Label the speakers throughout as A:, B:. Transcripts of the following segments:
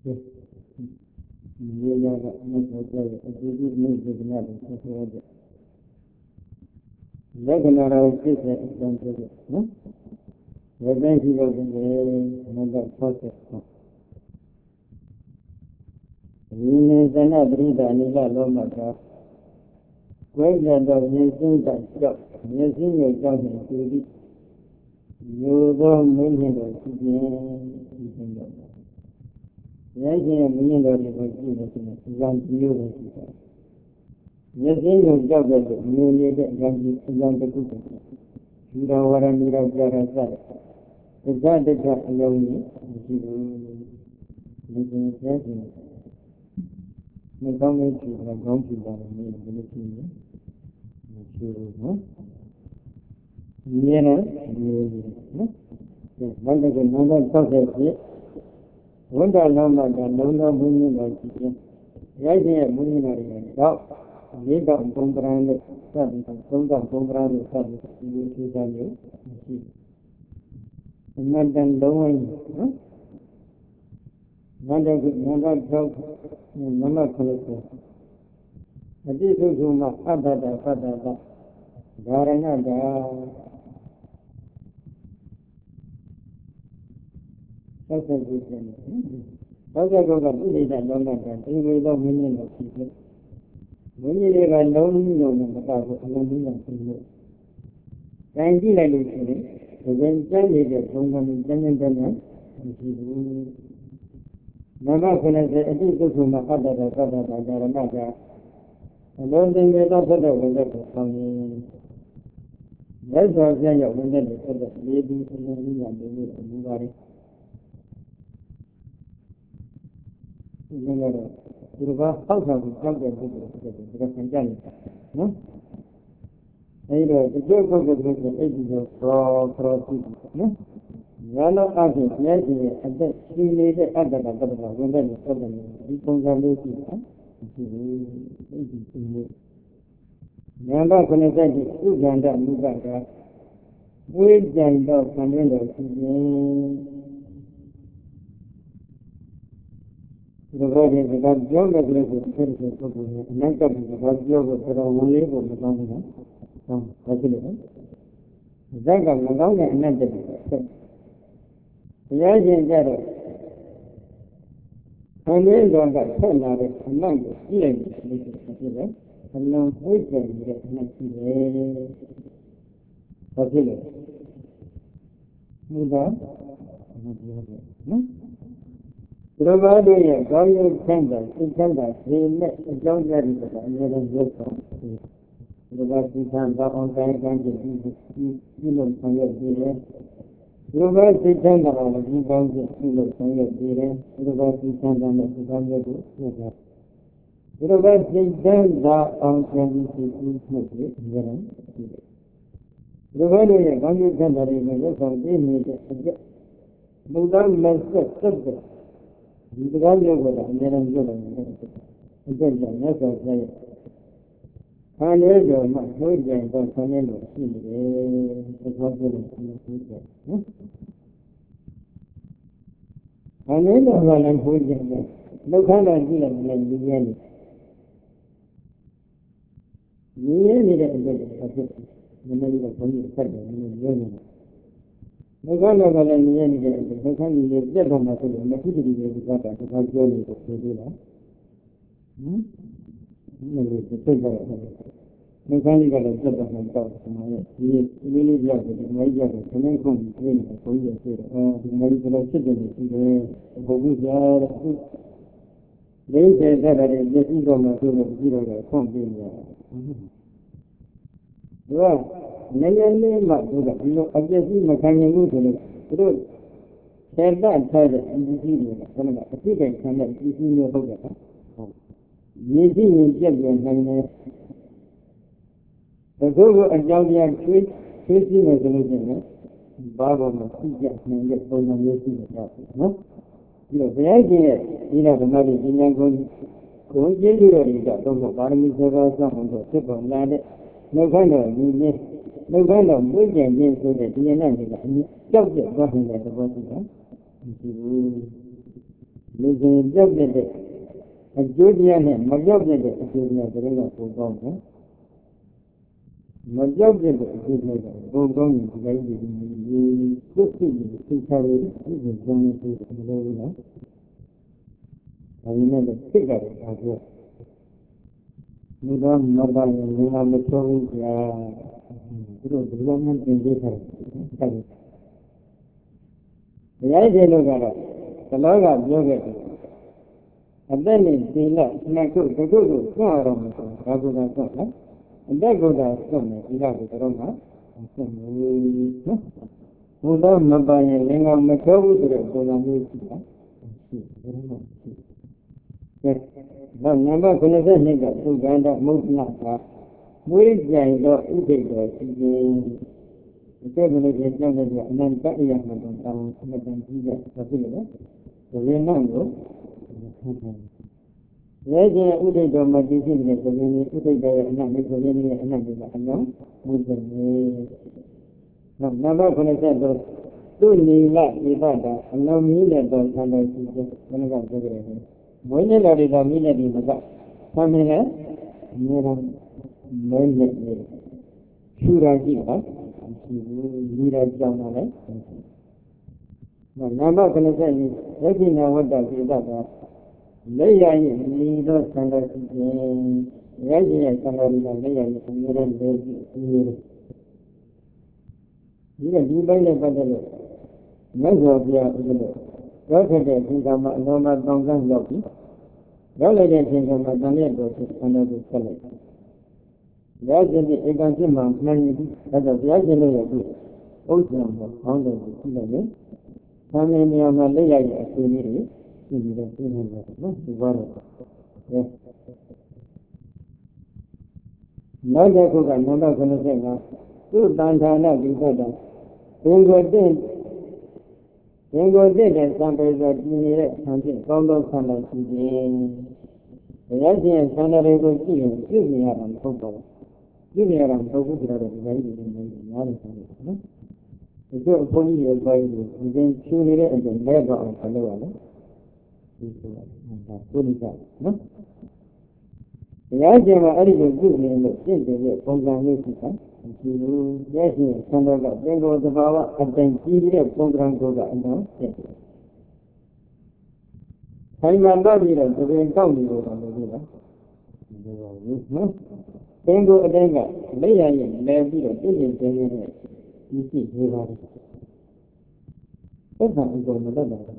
A: ये जाएगा नहीं होता है अभी नहीं देखना है तो हो जाए लेकिन और उसके से एकदम से ना वैसे ही लोग मतलब सोचते हैं ये जना ब्रीदा नीला लोमा का कोई ज्यादा ये चिंता जो ये चिंता जो है पूरी योगा में नहीं होती है ये नहीं होती है जान दियो होती है ये चिंता जो है ये जान के कुछ पूरा वाला मेरा प्यारा सा इतना देखा लोग लेकिन कैसे मैं गाँव में थी मैं गाँव की बात नहीं बोले थी मैं ये ना बंदे को नंबर सब है वंडा नामा का नंदा मुनि ना की ये मुनि ना रे तो ये तो कंपराने सब कंपराने सब ये चीज़ है नंदन लोगों नंदा सब नंबर खोलते अभी तो जो मैं पता धारणा दा सबसे कुछ नहीं सबसे को का पूरी दा लोना का ये तो मुनि ना की मुनि ने का लोनी में बता को लोनी ना की कहीं भी ले लीजिए तो जन ये जन नंबर खोलने से अभी तो जो मैं पता धारणा दा लोग देंगे तो पता होगा तो That's why I say, when they say that maybe something and they will move on. You know, how come something because I'm done. No? Anyway, the joke of the ages of pro no? Yellow asking, yes, and then she made it at the when they said them, we don't have Nanda Kunazaki, Uganda, Muganga, with Janda, Commander, the road is about yoga places, Naka, about yoga, but only for the Gamma, some facility. Zaga, Maganga, and Nanda. The agent gather. I mean, don't get ten out of a number, healing, Allah hujan dia nanti betul. Mudah, Berapa dia kalau tanggal, ini jauh dari kita, ini adalah jauh. Berapa tanggal orang kan jadi ini sangat dia. Berapa tanggal orang kan jadi sangat dia. Berapa tanggal orang kan jadi Berapa dah orang jadi itu jalan. Berapa dia kami kan dari mana sampai ni je. Bukan masuk kerja. Bukan juga jalan juga. Itu jalan saya. Hanya jo masuk jalan tu sana lo sini. Sesuatu ni. Hanya lo jalan hujan. Bukan lagi jalan ni. ये मेरे अंदर है मैंने ये बंद कर दिया मैंने ये नहीं लगा ये मेरे अंदर है खाली ये जब हम तो मैं खुद ही ये बात है तो जो नहीं तो दे रहा मैंने तो गया मैं खाली का जब हम तो ये मेरे जाके मैं जाके मैं को नहीं कोई ऐसे मेरी तरफ से दे वो भी यार नहीं कहता करे ये चीज़ों में तो चीज़ों का कौन भी नहीं है नहीं मत होगा लोग अब जैसी मकान में मुझे तो शहर अच्छा है इसी में समझा ठीक है समझा इसी में हो गया ये जी ये जब हमने तो वो अंजामिया खेती में चले गए बाबा में ठीक है नहीं तो ना ये चीज़ है Yo vaya que mira que nadie tiene con ये रहेगा तो बाहर में जगह का हम तो से बनना है मैं कहना मुझे ये तो ये ना नहीं जब जब बाहर में तो बात है လူစဉ်ပြောက်တဲ့အကျိုးတရားနဲ့မပြောက်တဲ့အကျိုးတရားတွေကပုံကောင်းတယ်မပြောက်တဲ့အကျိုးတရားကပုံကောင်းရင်ဒီတိုင်းဒီသုခိသိချရည်ဒီဇုံနဲ့ဒီလိုလိုနော်ဒါရင်းနဲ့ဖြစ်ကြတယ်ဒါပြောလူတော်မတော်ရင်ငါမချောဘူးကြာသူတို့ဒီလိုမှသင်ပေးထားတယ်တရားရှင်တို့ကတော့သလောကပြောခဲ့တယ်အသက်နဲ့သီလနှစ်ခုတစ်ခုကိုစွန့်ရတော့မယ်ဆိုတာဒါကတော့စွန့်နော်အသက်ကိုသာစွန့်မယ်သီလကိုတော့မှစွန့်ဘူးနော်ဘုရားမပိုင်ရင်လင်္ကာမချောဘူးဆိုတဲ့ပုံစံမျိုးရှိတာရှိတယ်နော်ရှိတယ်နောက်နံပါတ်92ကသုခန္ဓမုဒ္ဒနာကမွေးကြိုင်တော့ဥဒိတ်တော်ရှိခြင်းဒီကနေ့ကျကြောင်းတဲ့အနန္တအယမတော်တောင်းအမတန်ကြီးတဲ့ဆိုဖြစ်တယ်ဒီလိုနောက်ကိုရဲကျင်ဥဒိတ်တော်မှာတည်ရှိနေတဲ့ဆိုရင်ဥဒိတ်တော်ရဲ့အနန္တဆိုရင်လည်းအနန္တကအလုံးမူတယ်နောက်နံပါတ်93သူနိလဧပတာအလုံးမီးတဲ့တော်ဆန္ဒရှိခြင်းဘယ်နှကပြောကြတယ်မွေးနေ့တော်တွေတော့မီးနဲ့ဒီမကဆမ်းမင်းလည်းအများတော်မွေးနေ့နေရှူတာရှိပါမရှိဘူးမိတာကြောင်းတာလည်းနံပါတ်90ရက်ကိနာဝတ္တပိတ္တကလက်ရရင်မိသောဆန္ဒရှိခြင်းရဲကြီးရဲ့ဆန္ဒတွေကလက်ရရင်အများတော်လေးကြီးဒီပိုင်းနဲ့ပတ်သက်လို့မြတ်စွာဘုရားဥပဒေရောထတဲ့အချိန်ကမှအလုံးမတောင်းကမ်းရောက်ပြီရောက်လိုက်တဲ့အချိန်ကမှတန်တဲ့တော်ဖြစ်ဆန္ဒကိုဆက်လိုက်တယ်ဘုရားရှင်ဒီဧကံဖြစ်မှမှန်ရင်ဒီဒါကြောင့်ဘုရားရှင်ရဲ့ဒီဥစ္စာကိုကောင်းတယ်ကိုကြည့်လိုက်ရင်ဆံနေနေရာမှာလက်ရရဲ့အဆွေလေးတွေရှိပြီးတော့ပြနေတယ်နော်ဒီဘာလို့နောက်တစ်ခုကနံပါတ်95သူ့တန်ဌာနဒီဘက်တော့ဘင်္ဂတဲ့သံပေဆိုတည်နေတဲ့ဆံဖြင့်ကောင်းသောဆန္ဒရှိခြင်းဘုရားရှင်ရဲ့ဆန္ဒတွေကိုကြည့်ရင်ပြုမြင်ရတာမဟုတ်ပါဘူးပြုမြင်ရတာမဟုတ်ဘူးဆိုတော့ဒီပိုင်းဒီပိုင်းများတယ်ဆိုတော့နော်ဒီတော့ဘုန်းကြီးရဲ့ပိုင်းကိုဒီရင်ဖြူနေတဲ့အချိန်လဲတော့အောင်လုပ်ရမယ်ဒီဆိုတာဒါကိုနိစ္စနော်ဘုရားရှင်ကအဲ့ဒီကိုပြုနေလို့ရှင်းတဲ့ပုံစံလေးရှိတာဒီလိုရဲ့ရှင်ဆန္ဒကသင်္ကိုသဘာဝအတိုင်းကြီးတဲ့ပုံစံကိုကအနောက်ဖြစ်တယ်ခိုင်မာတော့ပြီးတော့သဘင်ကောက်နေလို့တော့လို့ပြတာဒီလိုဘူးနော်သင်္ကိုအတိုင်းကလက်ရရင်လဲပြီးတော့ပြည့်ပြည့်စုံစုံနဲ့ဒီရှိနေပါတယ်သက်သာဥပ္ပမတတ်တာဟင်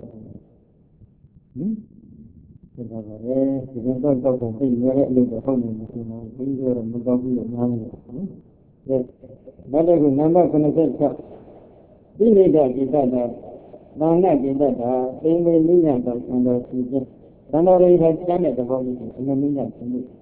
A: ဒါပါပဲဒီကတော့တော့သိရတဲ့အလုပ်တော့ဟုတ်နေမှာဒီမှာပြီးတော့မတော့ဘူးလို့များနေတယ်နော်နောက်တစ်ခုနံပါတ်96သိနေတဲ့ကိစ္စတာနာနဲ့ကိစ္စတာသိမေနိညာတော့ဆန္ဒရှိခြင်းဆန္ဒရိကကျမ်းတဲ့သဘောကြီးကိုအနနိညာဖြစ်လို့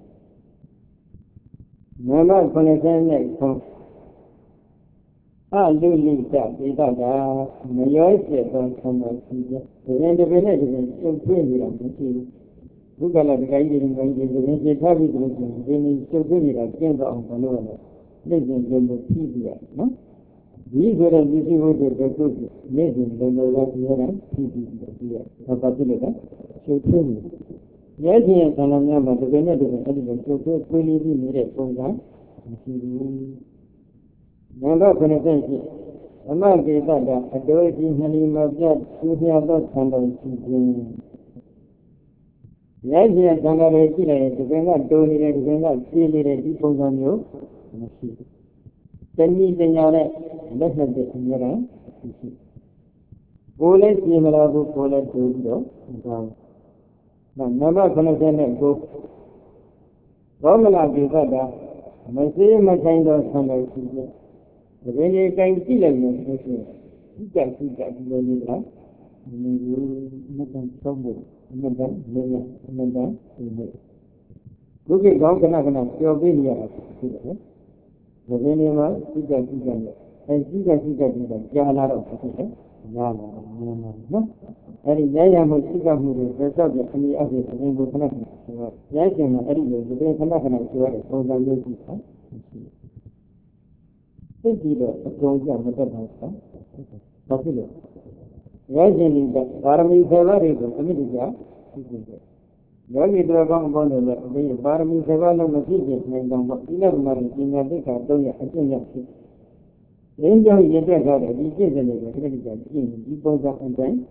A: နံပါတ်90နဲ့ဆုံးအလူလိတပိတ္တတာမရောစေသောဆန္ဒရှိခြင်းဒီရင်ဒီပင်နဲ့ဒီရင်ကျုပ်ပြည့်နေတာမရှိဘူးဘုက္ကလတခါကြီးတွေငါကြီးတွေဒီရင်ထားပြီးဆိုလို့ရှိရင်ဒီနေ့ကျုပ်ပြည့်နေတာကျင့်တော့အောင်ဘယ်လိုလဲလက်ကျင်ကျုံလို့ဖြည့်ပြရနော်ဒီဆိုတဲ့ပစ္စည်းဝတ္ထုတွေတုတ်လက်ကျင်ကျုံလို့လည်းအများအားဖြည့်ပြီးပြရဒါပါဖြစ်လို့ကကျုပ်ပြည့်နေရဲခြင်းရဲ့ဆန္ဒများမှာဒီပင်နဲ့ဒီပင်အဲ့ဒီလိုကျုပ်ပြည့်ပြည့်ပြီးနေတဲ့ပုံစံမရှိဘူးနံပါတ်98အမကေတတာအတော်ကြီးနှလီမပြတ်သူပြသောဆန္ဒရှိခြင်းရဲခြင်းရဲ့ဆန္ဒတွေကြည့်လိုက်ရင်ဒီပင်ကတိုးနေတယ်ဒီပင်ကပြေးနေတယ်ဒီပုံစံမျိုးမရှိဘူးတဏှိတညာနဲ့လက်ဆက်တဲ့အများအားရှိကိုယ်လည်းပြေးမလာဘူးကိုယ်လည်းတိုးပြီးတော့ဒါနံပါတ်99ဘောမလာကေတတာမစေးမဆိုင်သောဆန္ဒရှိခြင်းဒီပင်ကြီးကိုင်ကြည့်လိုက်ရင်ဆိုရှင်ဒီကဒီလိုလေးလားဒီလိုမတန်ဆုံးဘူးမတန်လေးရမတန်ဒီလိုဒုက္ခကောင်းခဏခဏပြောပေးနေရတာဖြစ်တယ်ဒီပင်ကြီးမှာဒီကနဲ့အဲဒီကဒီတော့ကြာလာတော့ဖြစ်တယ်ညာလာနော်အဲဒီရရမှုစိတ်ကမှုတွေသက်သောက်တဲ့အမိအဖြစ်အရင်ကခဏခဏဆိုတော့ရိုက်ရှင်မှာအဲ့ဒီလိုဒီပင်ခဏခဏပြောရတဲ့ပုံစံမျိုးရှိတာသိကြည့်တော့အကုန်ကြမတတ်ပါဘူး။ဘာဖြစ်လို့ Yajini, Parami Savari, Committee, Yogi Dragon Bonnet, the Parami Savalo Message, and 11 months in a decade, Enjoy your record, it is a little in people and then,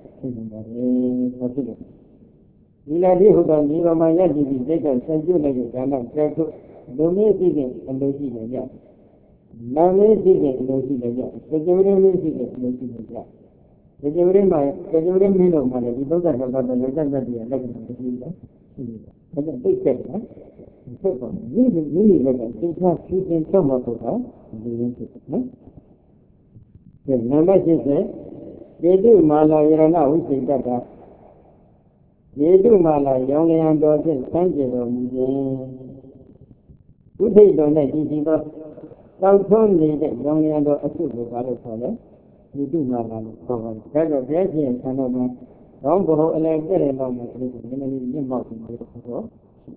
A: Iladi who can leave my yadi, they can send you like a cannot try to donate and they see the yard. Name is it, no see the yard. The Jurian is it, no see the yard. The Jurian mean of money, we don't have about the legend that we are like the that's a big step, huh? So, really, it's not keeping some of it, the number is they do Mala Irana, we say that. They do Mala, young and daughters, thank you. Who they don't let you go. Now, only the young and daughters, you do Mala, cover. That's a blessing and some of them. Don't go and very long in the mountain.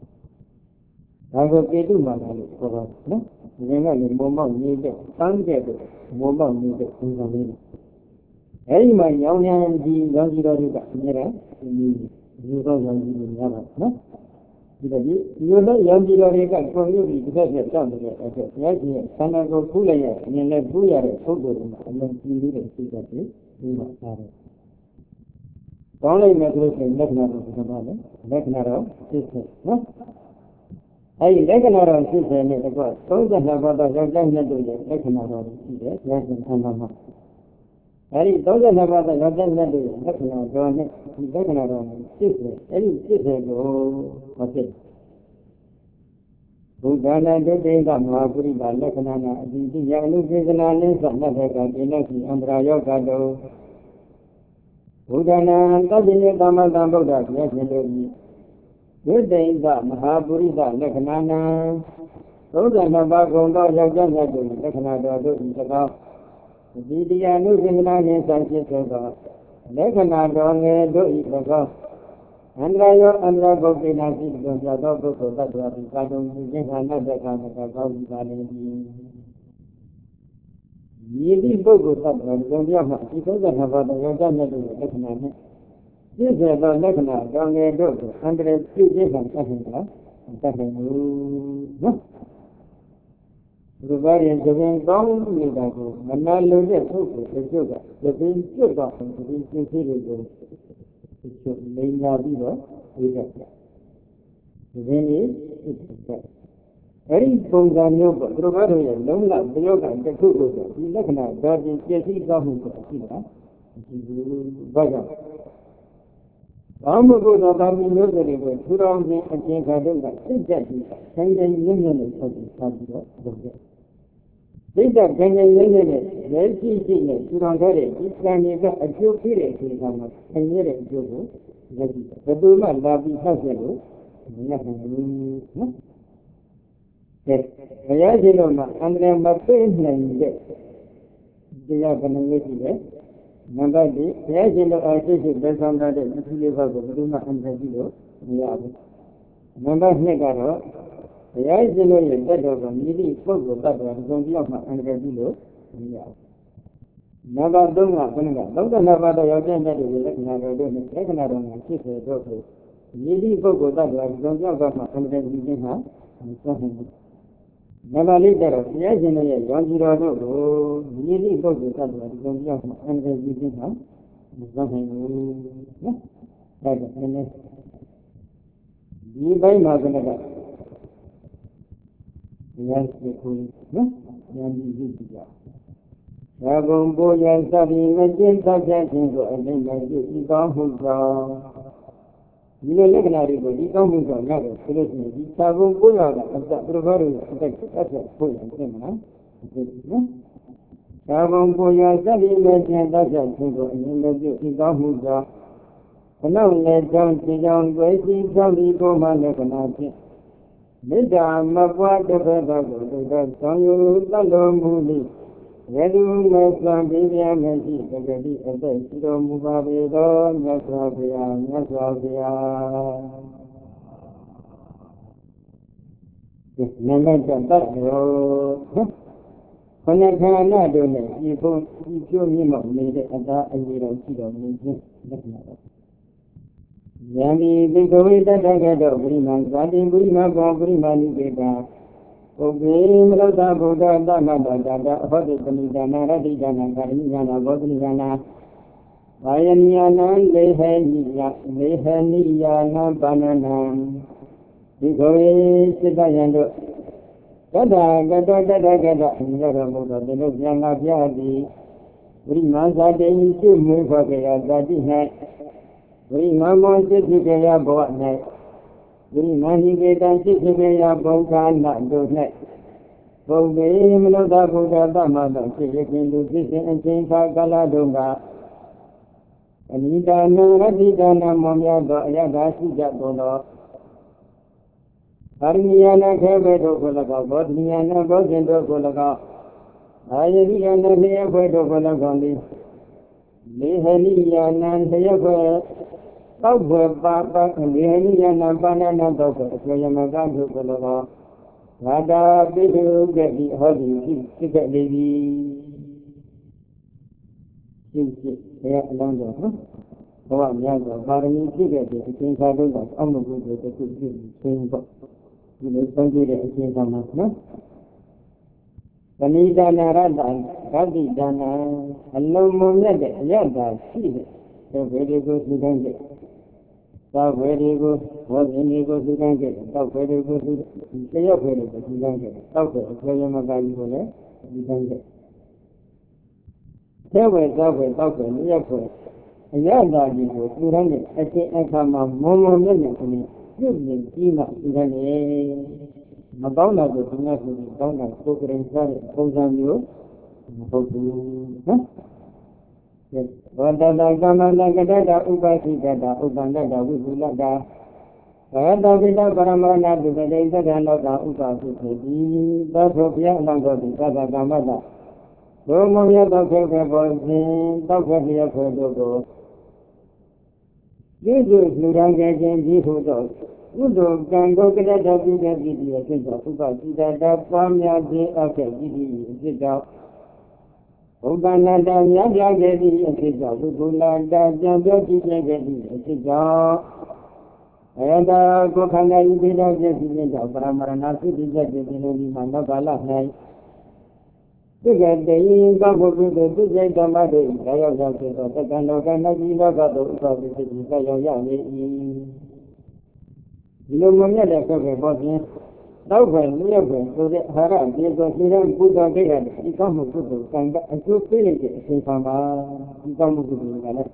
A: I will get to Mala, cover. Then I will move needed, some get it, move on needed. Any my young and the young mirror, you don't young. You know, young Yoreka for you because you're done with it. Yes, son of a cooler, and let Buya, so good, and then you need to see that you must have it. Only methods in Legnaro, sister. I Legnaro, sister, and it was so that about the Legnaro, yes, and Hanama. I don't about the Legnaro, Legnaro, sister, any sister go, okay. Udana de Mahapuri, Legnana, the Yanu Vizanan, and Navaka, Ambra Yogado. Udana, Tabini Damadamboda, yes, good day, Mahapuri, Legnana. So the Navagonda, Yagan, Legnado, in the house. The Yanu Vizanan is Sanchez, Legnado, do it the house. And I am not going to see the dog so that I don't get another kind of house. Really good, because I have other young. This is a Lebanon, young and daughter, 102 different passengers, and passing. The variants of being gone, and now look at the sugar, the being sugar, the being considered. It should lay now be with that. Then it's very Ponganyo, Rovaria, Lona, the yoga, and the Kugo, the Lebanon, Guardian, Jesse, Gahu, Baga. Amago, the Bami Nursery, who around me and Jane Garden, exactly, Kangan Union of the these are Kangan Union, very easy, you don't get it. This time you got a few periods in Hamas, and you're a Jubu, the Duma, Labi Haselu, nothing. Yes, Ayaziloma, and then my friends named it. They are going to get it. Number D, Ayazilo, I say, based on that, if you live over the Duma and the Zilo, number Negaro. The eyes in the bed of a needy fogo that was on the offer and the below. Never don't have never the young that is never doing it, taken out on my sister daughter. Needy fogo that was on the offer and the beginning, and something. Never leave there, the eyes in the young Girado, needy fogo that was on the offer and the beginning, and something. That is the by Margaret. Yes, the police, no? Rabon Boya Sabi, Majin Sajin, and then I do Ibahuga. You know, Legnari, but you don't move on another solution. Sabon Boya, that provider, that's a point, Sabon Boya Sabi, Majin Sajin, and then I do Ibahuga. And now let down to young Gracie, Sabi, go my Legnari. Mida Mabwa de Bedago, Sanyu, Lalo Muli, Redu, Meslam, Bivia, Messi, Pegadi, and then Sido Mubavido, Nasavia. This moment, Kone Kana Done, you made it at that and you don't see them. Yami, the Govi that I get of Griman, Gadi Grima, Griman, Vega. Okay, Mata Buddha, Dana, Hodu, Dana, Radijana, Garimana, Bodhigana. Ayaniana, Lehaniana, Banana. The Govi, Sidayando. Gada, Yaramuda, the Lujana Yadi. Grimaza, they should move for the Azadi. Grimamo, Sikaya, Boatnet. Grimani, Sikaya, Bogana, Donet. Bogi, Minoda, Buddha, Damada, Sikin, Lucian, and Saint Galadunga. Anita, Radidana, Momia, Yagasi, Jabono. Armiana, Kevedo, Golaga, Bodniana, Bogendo, Golaga. Ayana, Neavedo, Golagandi. Lehaniana, Hayaka. Papa, Lehaniana, Banana, Doctor, Yamagan, Golaga. Rada, Bidu, get the hobby, get lady. They are London, huh? Oh, I'm young, Barney, Ticket, the King Cardinal, Omnibus, the same book. You know, some good at King Cardinal. Panida Narada, Kadi Dana, and no more Yada, see it. So very good to don't get. So very good, what any good to don't get. So very good to say up very good to don't get. Okay, so you know that you don't get. There was open, therefore. Yada, you don't get. I say, I come a moment to me. You Gina, Gani. Madonna, the Donna, spoken in Sarah, goes on you. Yes, Vandana Gada, Ubasi Gada, Ubanda, Ubulaga. Gada Vida Paramana, the Denda Ganda, Ubasi, Dasopia, Langodi, Gada Gamada. Romoya, Dr. Boy, Dr. Fodo. You do Luranga and Jihudo. Udo can go to that video, that Pamia de Ake, sit out. Obanada, Yagadi, and sit out. Ugulanda, Jambaki, sit out. And Gokana, you did not get it out. Bramarana, you did get it in Manabala night. To get the Ingo to get the mother, I have the Kanoka, no money left of a body. Now, when we are going to the Haram, they go to them, put on the head, you come to do, and you feel it, say from you come to do.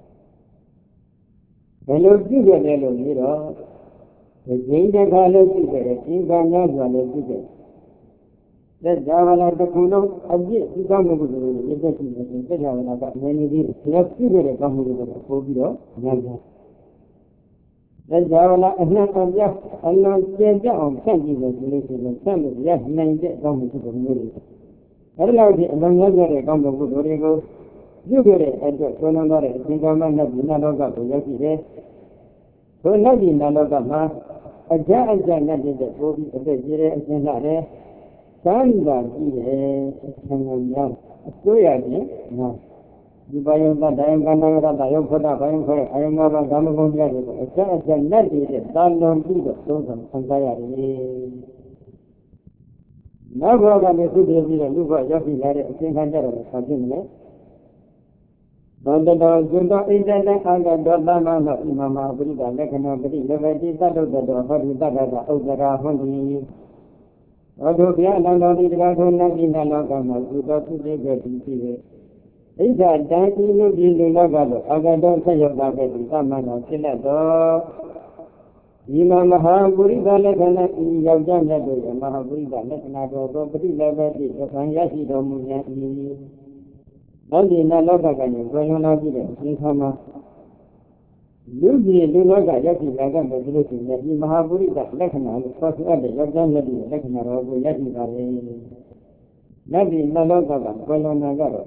A: Hello, you get a little, the Jane Gala cigarette, you can not run a cigarette. Let Java the Kuno, and you come to do it, you have many days. You have cigarette come to the Phobia. The Java and not of Yah, and not Jam, sending the relation of some of Yah, named it coming to the movie. Allow the Amazon come to Rodrigo. You get it at the Sonamara, Singaman of Nanoga to Yaki. So nothing Nanogama, a giant giant in the movie of the Jere and Nare. Sanda, Sangamia, Soya, no. You buy on the Diamond, I am for that, I am over Gamagonia, a net is a Dalon Peter, and Sayari. Now, I may do the look at Yaki had a 300 something. On the Junda Internet and the Dodama, Imama, Buddha, Lekanabri, Levati, that of the door, what is that over Hondi. Although we are not only the Gazona in the Logama, we got to get it. Is that Danny no deal Logado? I don't say about it, Samana, Silato. Imama Burida Legana, Yajan, Mahaburida, Lekanado, but he never did, and Yashi Domu. Only in a Logagan, when you know it, in Hama. You do not get Yaki Lagan, but looking at Mahaburida, Lekana, because other Yajan, Lekana, or Yaki. Nothing in a Logagan, when on a garo.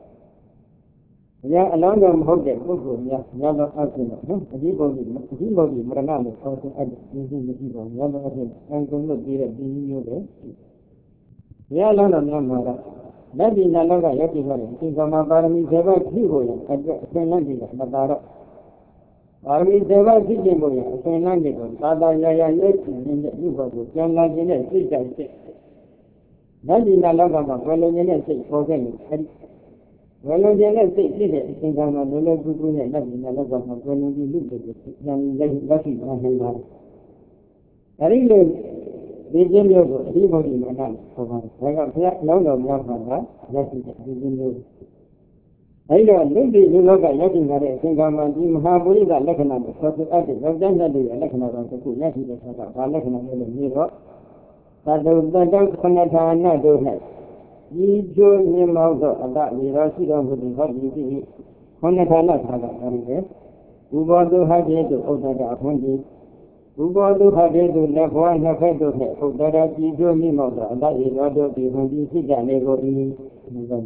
A: Yeah, along them hold it, Yellow Arsenal, he will be Maranano, also at the Yellow Arsenal, and go look at the Yellow. Yeah, along them, လက်ဒီနာလောကရောက်ပြီးတော့ဒီကမှာပါရမီ7ပါးဖြည့်ဖို့ရင်အတွက်အစဉ်လန်းကြည့်တာမသာတော့ပါရမီ7ပါးဖြည့်ခြင်းဖို့ရင်အစဉ်လန်းကြည့်တော့သာသာရရရဲ့နေတဲ့ဥပ္ပါဒ်ကိုပြန်လာခြင်းနဲ့စိတ်တိုင်းစိတ်လက်ဒီနာလောကမှာဘယ်လိုခြင်းနဲ့စိတ်ပေါ်ခဲ့လို့အဲဒီဘယ်လိုခြင်းနဲ့စိတ်ဖြစ်တဲ့အစဉ်ကံမှာလုံးလုံးကူးကူးနဲ့လက်ဒီနာလောကမှာဘယ်လိုဒီလူတွေပြန်လက်ရှိမှနိုင်ပါအဲဒီလိုဒီကျင်းမျိုးကိုအဒီဘုဒ္ဓမနာဆိုပါဒါကဘုရားလုံးတော်များပါကလက်ရှိတဲ့ဒီကျင်းမျိုးအဲဒီတော့လူတွေလူလောကရောက်နေတဲ့အသင်္ကာမဒီမဟာပုရိသလက္ခဏာကိုဆိုအပ်တဲ့ယောက်ျားနဲ့ရဲ့လက္ခဏာတော်တစ်ခုရရှိတဲ့အခါကဘာလက္ခဏာလဲလို့မြည်တော့သတ္တုတ္တခဏဌာနတို့၌ဤကျိုးမြင်မောက်သောအတ္တဝေရောရှိတော်မူသည်ဟောဒီသည်ခဏဌာနထာကဘာလဲဥဘောတုဟတိတုဥဒ္ဒတာအခွင့်ဒီဥဘောတုဟတိတုလက်ဘဝနှစ်ဖက်တို့နှင့်ဥဒ္ဒတာကြည်ကျိုးမြင်မောက်သောအတ္တဝေရောတို့သည်ဟွန်ဒီဖြစ်ကြလေကိုဤနော်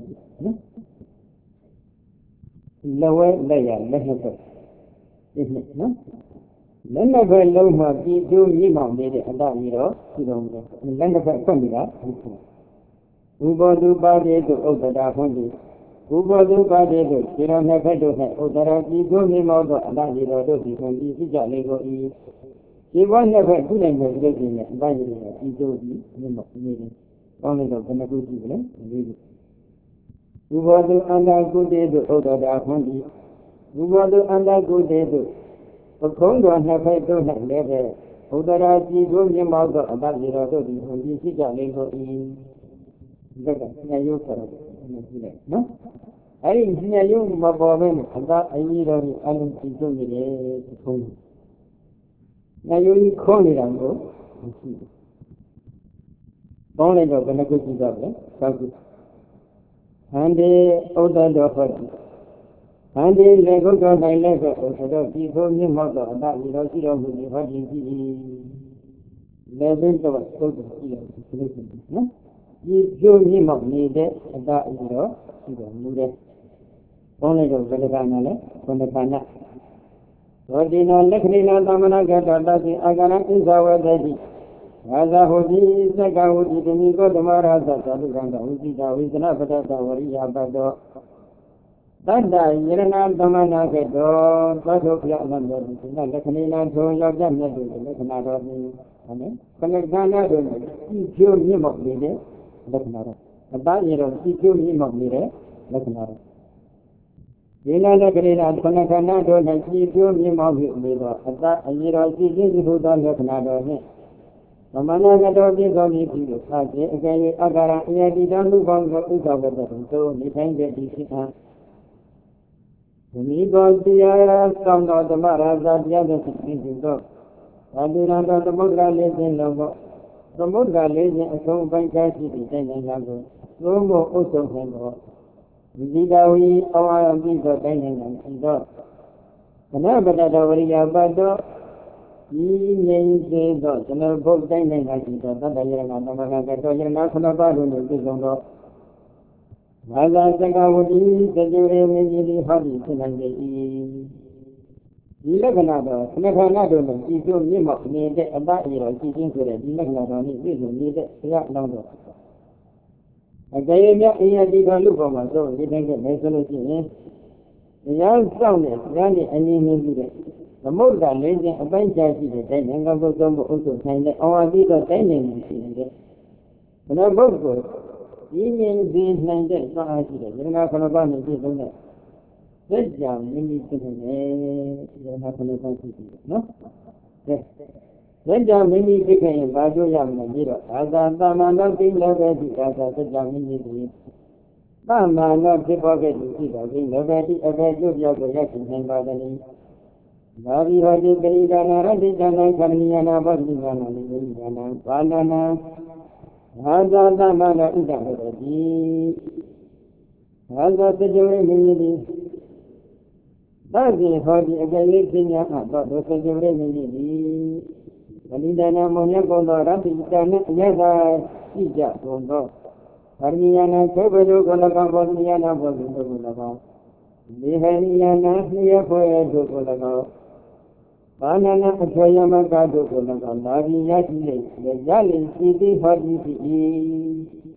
A: လက်ဝဲလက်ရလက်နှစ်ဖက်ဒီနှစ်နော်လက်နှစ်ဖက်လုံးမှာပြည်ကျိုးမြင့်မောင်နေတဲ့အတ္တကြီးတော့ရှိတော်မူတယ်လက်နှစ်ဖက်ဖွင့်ပြီးတာဥပဒုပါတိတုဥဒ္ဒတာဖွင့်ပြီးဥပဒုပါတိတုခြေတော်နှစ်ဖက်တို့၌ဥဒ္ဒရာပြည်ကျိုးမြင့်မောင်သောအတ္တကြီးတော်တို့သည်ဖွင့်ပြီးဖြစ်ကြလေကိုဤဒီဘဝနှစ်ဖက်ခုနိုင်တဲ့ဒီလိုကြီးနဲ့အတ္တကြီးတော်ပြည်ကျိုးပြီးမြင့်မောင်နေတယ်ကောင်းလိုက်တော့ဘယ်နှခုကြည့်ကြလဲလေးခုဥဘောတုအန္တကုတေတုဥဒ္ဒတာဖွင့်ပြီးဥဘောတုအန္တကုတေတုပခုံးတော်နှစ်ဖက်တို့၌လည်းပဲဥဒ္ဒရာကြည်ကျိုးမြင့်မောက်သောအတ္တကြီးတော်တို့သည်ဟွန်ပြီးရှိကြလေကိုဤဒါကညရုပ်ဆိုတော့ကြည့်လိုက်နော်အဲ့ဒီညရုပ်မပေါ်ဘဲနဲ့အတ္တအကြီးတော်ကြီးအလုံးကြည်ကျိုးနေတယ်ပခုံးညရုပ်ကြီးခေါ်နေတာကိုမရှိဘူးပေါင်းလိုက်တော့ဘယ်နှခုကြည့်တော့လဲသောက်ခုဟန္တိဥဒ္ဒတော်ဟောတိဟန္တိလေကုတ်တော်၌လည်းဆိုတော့ဒီဘုံမြင့်မောက်တော့အတ္တဝိရောရှိတော်မူသည်ဟောဒီကြည့်လေဘင်းတော့သုတ်တော်ကြည့်ရဒီလိုနော်ဒီကျိုးမြင့်မောက်နေတဲ့အတ္တဝိရောရှိတော်မူတယ်ပေါင်းလိုက်တော့ဘယ်လိုကနာလဲခန္ဓာခန္ဓာသောတိနောလက္ခဏိနာသမဏကတောတသိအာဂရံဣဇဝတတိဘာသာဟောတိသက္ကဝတိတမိကောဓမရသသတုကံတဝိသိတာဝိသနာပတ္တဝရိယပတ္တောတတ္တယရဏသမဏကတောသတ္ထုပြအနန္တောဒီလက္ခဏိနာထိုယောက်ျားမြတ်တို့လက္ခဏာတော်သည်ဟုတ်တယ်ခဏခန္ဓာတို့ဤကျိုးမြင့်မောက်နေတဲ့လက္ခဏာတော်အတ္တရေတော်ဤကျိုးမြင့်မောက်နေတဲ့လက္ခဏာတော်ဒီလက္ခဏိနာခဏခန္ဓာတို့၌ဤကျိုးမြင့်မောက်ပြီးတော့အတ္တအရေတော်ရှိခြင်းဒီဟုသောလက္ခဏာတော်နှင့်သမဏဂတောပြည့်စုံပြီပြီးလို့သာခြင်းအကယ်၍အကာရအယတိတံလူပေါင်းသောဥစ္စာဝတ္တသို့နေထိုင်တဲ့ဒီဖြစ်အားဒီမိဘတရားဆောင်တော်ဓမ္မရာဇတရားတို့ဖြစ်ပြီးတော့ဗာတိရံတော်သမုဒ္ဒရာလေးခြင်းလုံးပေါ့သမုဒ္ဒရာလေးခြင်းအဆုံးပိုင်းကားရှိသည့်တိုင်းနိုင်ငံကိုသုံးဖို့ဥစ္စာခြင်းတော့ဒီတာဝီအောင်အောင်ပြီးတော့တိုင်းနိုင်ငံရှိတော့ခဏပတ္တဝရိယပတ်တော့ဒီငြိမ်းစေတော့ကျွန်တော်ဘုတ်တိုင်းနိုင်ငံရှိတော့တတ္တယရဏသမဂကတောယရဏခုနပါတို့နဲ့ပြည့်စုံတော့ဘာသာစကဝတိသတိရေမင်းကြီးဟောဒီဖြစ်နိုင်၏ဒီလက္ခဏာတော့ခဏခဏတို့နဲ့ကြည်ကျိုးမြင့်မောက်နေတဲ့အတ္တအရောကြည်ချင်းဆိုတဲ့ဒီလက္ခဏာတော်နဲ့ပြည့်စုံနေတဲ့ဘုရားအလောင်းတော်အကြိမ်မြတ်အင်းရဒီတော်လူပေါ်မှာဆိုဒီတိုင်းကလည်းဆိုလို့ရှိရင်တရားစောင့်တဲ့တရားနဲ့အငြင်းမြင်ပြီးတဲ့သမုဒ္ဒရာလေးခြင်းအပိုင်းခြားရှိတဲ့တိုင်းနိုင်ငံဘုသုံးဖို့အုပ်ချုပ်နိုင်တဲ့အောင်အပြီးတော့တိုင်းနိုင်ငံရှိနေတဲ့ဘုရားဘုတ်ကိုဒီမြင်ဒီနိုင်တဲ့စွမ်းအားရှိတဲ့ယရဏခဏပါးနဲ့ပြည့်စုံတဲ့သက်ကြံမြင့်မြင့်ဖြစ်နေတယ်ယရဏခဏပါးရှိတယ်နော်သက်ကြံမြင့်မြင့်ဖြစ်ခဲ့ရင်ဘာလို့ရမလဲပြီးတော့အာသာတမန်တော်သိလည်းပဲဒီအာသာသက်ကြံမြင့်မြင့်ပြီးတမန်တော်ဖြစ်ပေါ်ခဲ့သူရှိတော်ပြီးလည်းပဲဒီအဘေကျုပ်ပြောက်ကိုရရှိနိုင်ပါတယ်ဘာဝိဟောတိပိဒါနာရတိတံခန္ဓိယနာဘောဓိဉာဏလိဝိဉာဏဘာလနာဘာသာသမဏဣဒဟောတိဘာသာတကြဝေမြည်သည်သတိဟောတိအကယ်၍ပညာအပ်တော့တကြဝေမြည်သည်ဗလိဒနာမောမြတ်ကုန်သောရတိတံနှင့်အယသာရှိကြကုန်သောဓမ္မယနာသေဘဒုကလကဘောဓိယနာဘောဓိတို့ကို၎င်းဒီဟရိယနာနှရဖွဲ့တို့ကို၎င်းဘာနာနာအထွေယမကတို့ကို၎င်းလာပြီးရရှိလေရလေစီတိဟောတိဖြစ်၏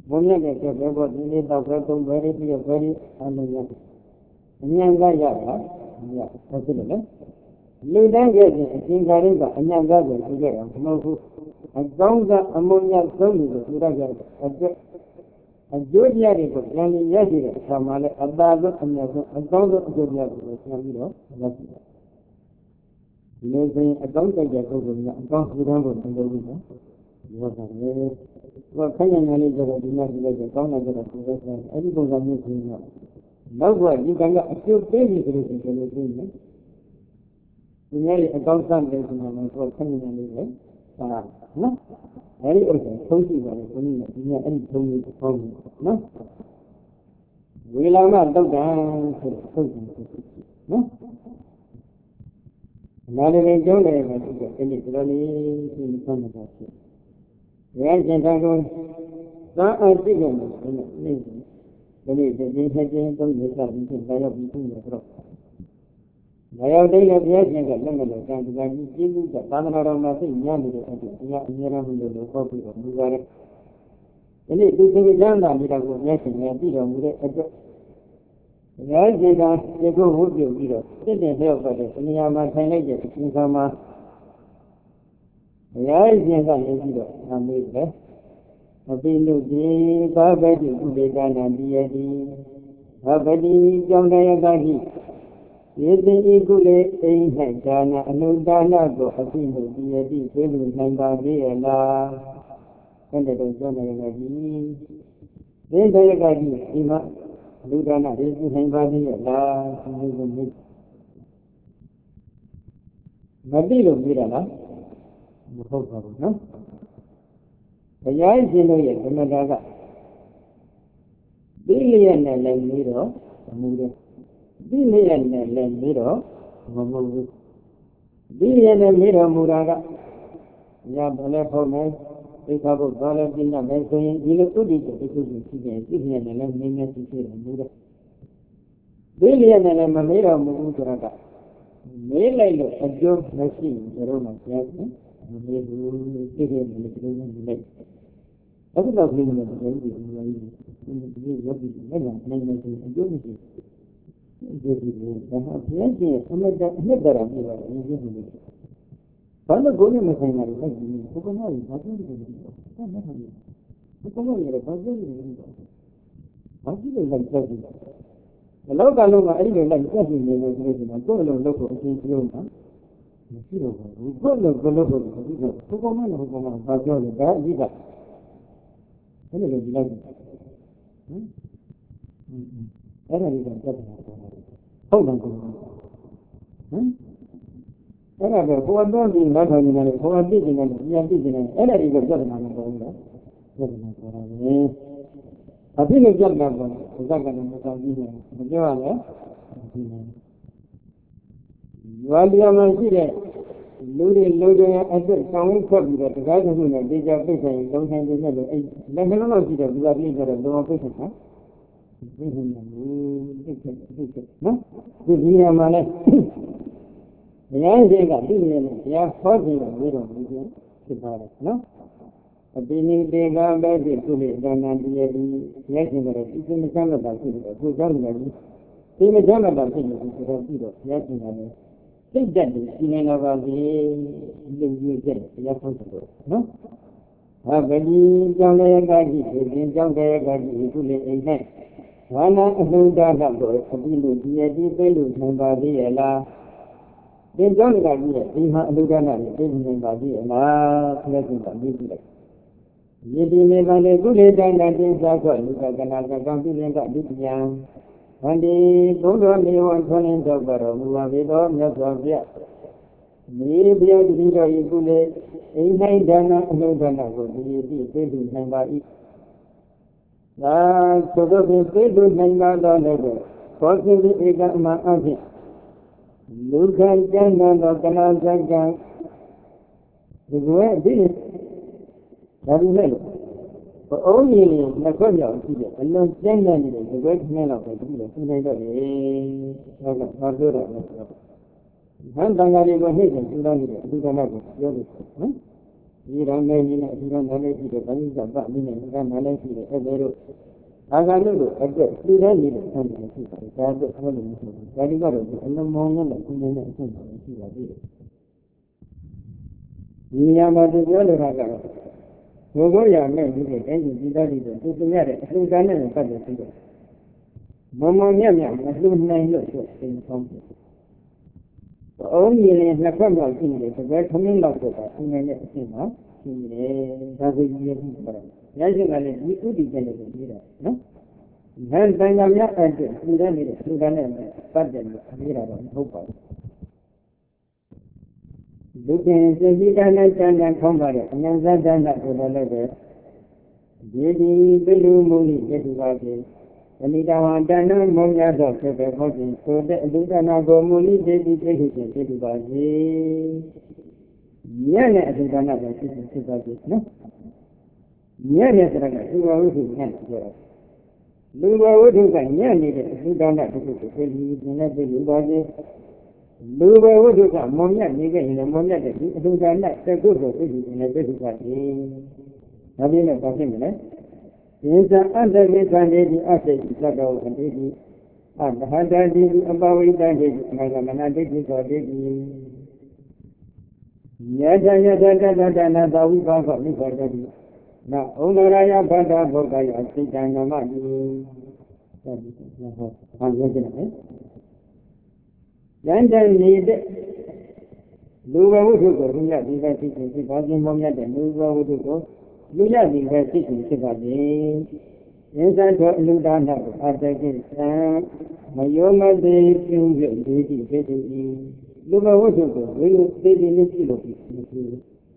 A: Bunya ke bebo ini tahu betul beri dia beri anu ya. Ini enggak ya, ya betul kan? Lidah ke tinggalin ke enggak ke juga ya. Mau agak enggak amunya semua sudah ke. Jodohnya itu yang ini jadi sama le abah itu agak jodohnya itu yang itu. Ini sih agak kerja kerja agak sudah bertemu. Well, Kenya is a dinner town as a everyone are missing. Now, what you can get a few babies in the dream. We marry a thousand days for Kenya is no, very okay. Tony, any Tony to come. No, we love not down no. Now they don't have any really in front of us. Yes, and I go, not a big one. Believe that they had been told me that you can buy up between the crop. By our day of yes, and got limited time to buy you, the father of nothing, young, the copy of Mugarak. And it is a young man that was yes, and I did on the address. Yes, and they go with you, didn't help but it, and I might find it in some. Yes, and I made that. Abiluji, Babadi, Udana, Diadi, Babadi, Jamdayagadi, Yedi Igule, Dana, Anudana, Abilu, Diadi, Fibu, Nambadi, and the Jamdayagadi. Then Dayagadi, Ima, Ludana, Nambadi, Madilu, Vidana, no? The young Zinoya, the Madaga Billion and Lemiro, Billion and Lemiro, Billion and Miro Muraga, Yabale Home, we have a dollar in the Mesoin, you look good, it could be Billion and Lemiro, Billion and Lemiro Muraga. May I look at your machine, the Roman Jasmine? That's about being a Loading at the town copy that the guys who are deja patient don't hand in the technology that we are leader of the patient. No? Good year, Malay. The answer got billion, they are 40 we don't no? A beginning they got back to it, then the lesson that it's in the Canada, who done that. They may done about things to have yes, think that in about the yes, no? A very young lady, young lady, to lay a head. One who does not go to be the value by the Ella. Then John Gadia, Lugana, taking by the Ella, pleasant and beautiful. Yedi never let good and that is a good, look at another confident at this young. And the don't only one turning to Barrow, who are with all your Soviet. Maybe I did a good, a night dana, no dana, would be the name by it. So the people name by the level, possibly a man of it. Look at Jana, the canal gang. The way this that is it. For only the Korea, and no generally the great man of the people who made a Handangari was hidden, you don't need to do the matter. ဒီတော်မဲကြီးနဲ့ဒီတော်မဲလေးကြီးတွေဘယ်လိုပတ်ပြီးနေကမဲလေးကြီးတွေအဲ့ဒီလိုအာဂါလို့အတွက်သူတဲ့ကြီးတွေဆန်းတယ်ရှိပါတယ်ဒါတော့အဲ့လိုမျိုးဆိုဒါဒီကတော့အလုံးမောင်းနဲ့ကုနေတဲ့အဆင့်တွေရှိပါသေးတယ်ဒီညမှာသူပြောလိုတာကတော့ဘုရားရမဲ့ဒီတဲ့အဲဒီဒီတော်ကြီးတွေသူပြရတဲ့အလှူဒါန်းနဲ့ပတ်သက်ပြီးတော့မမမြတ်မြတ်မလှူနိုင်လို့ဆိုသင်ဆောင်တယ်။အုံးကြီးနဲ့နှစ်ခွက်မြောက်ရှိနေတယ်တကယ်ခမင်းတော့ဆိုတာအငယ်နဲ့အရှင်းပါရှိနေတယ်ဒါဆိုကြီးရပြီးတော့ရရှိကလည်းဒီဥတည်ချက်တွေပြီးတာနော်။ဟန်တန်ကမြတ်အဲ့ဒီလှူတဲ့နေတဲ့လှူဒါန်းနဲ့ပတ်သက်လို့အရေးတာတော့မဟုတ်ပါဘူး။လူကျင်စိတ်ကြီးတန်းတန်းချမ်းချမ်းခေါင်းပါတဲ့အញ្ញဇတ်တန်းဆိုတော့လည်းဒီပိလူမူလိယတုပါဖြင့်အနိတဝံတဏ္ဍမုံရသောဖြစ်ပဲဟုတ်ခြင်းဆိုတဲ့အလူဒနာကိုမူလိဒေတိသိဟုခြင်းဖြစ်ပါစေ။မြတ်နဲ့အလူဒနာပဲဖြစ်ပါစေနော်။မြတ်နဲ့ဆိုတာကလူဘဝုဒ္ဓမြတ်ပြောတာ။လူဘဝုဒ္ဓကညံ့နေတဲ့အလူဒနာတစ်ခုကိုဖြစ်ပြီးခြင်းနဲ့ဖြစ်ပါစေ။လူဘဝုဒ္ဓကမုံမြတ်နေခဲ့ရင်လည်းမုံမြတ်တဲ့ဒီအလူဒနာတစ်ခုကိုဖြစ်ပြီးခြင်းနဲ့ဖြစ်ပါစေ။ဒါပြည့်နဲ့ပါဖြစ်မလဲ။ဒီသံအတ္တကိသံတိအစိတ်သတ္တောအတိတိအတဟတတိအပဝိတံတိအမဂမနတိတိသောတိတိယတယတတတတနာသဝိပါခောနိဘောတတိနာဩနရယဘဒ္ဒဘုဂ္ဂယစိတံနမတိသာဒီဟောဘာပြောကြတယ်ယန္တနေတဲ့လူဘဝုဒ္ဓကိုရညဒီကသိခြင်းသိပါခြင်းမောမြတ်တဲ့လူဘဝုဒ္ဓကိုလူရသည်ပဲသိခြင်းဖြစ်ပါလေ။ဉာဏ်စံတော်အလူဒါနကိုအတ္တကိသံမယောမတိပြု၍ဒေတိဖြစ်သည်လူဘဝတ္ထုကိုဝိလူသိတိလေးရှိလို့ဖြစ်သည်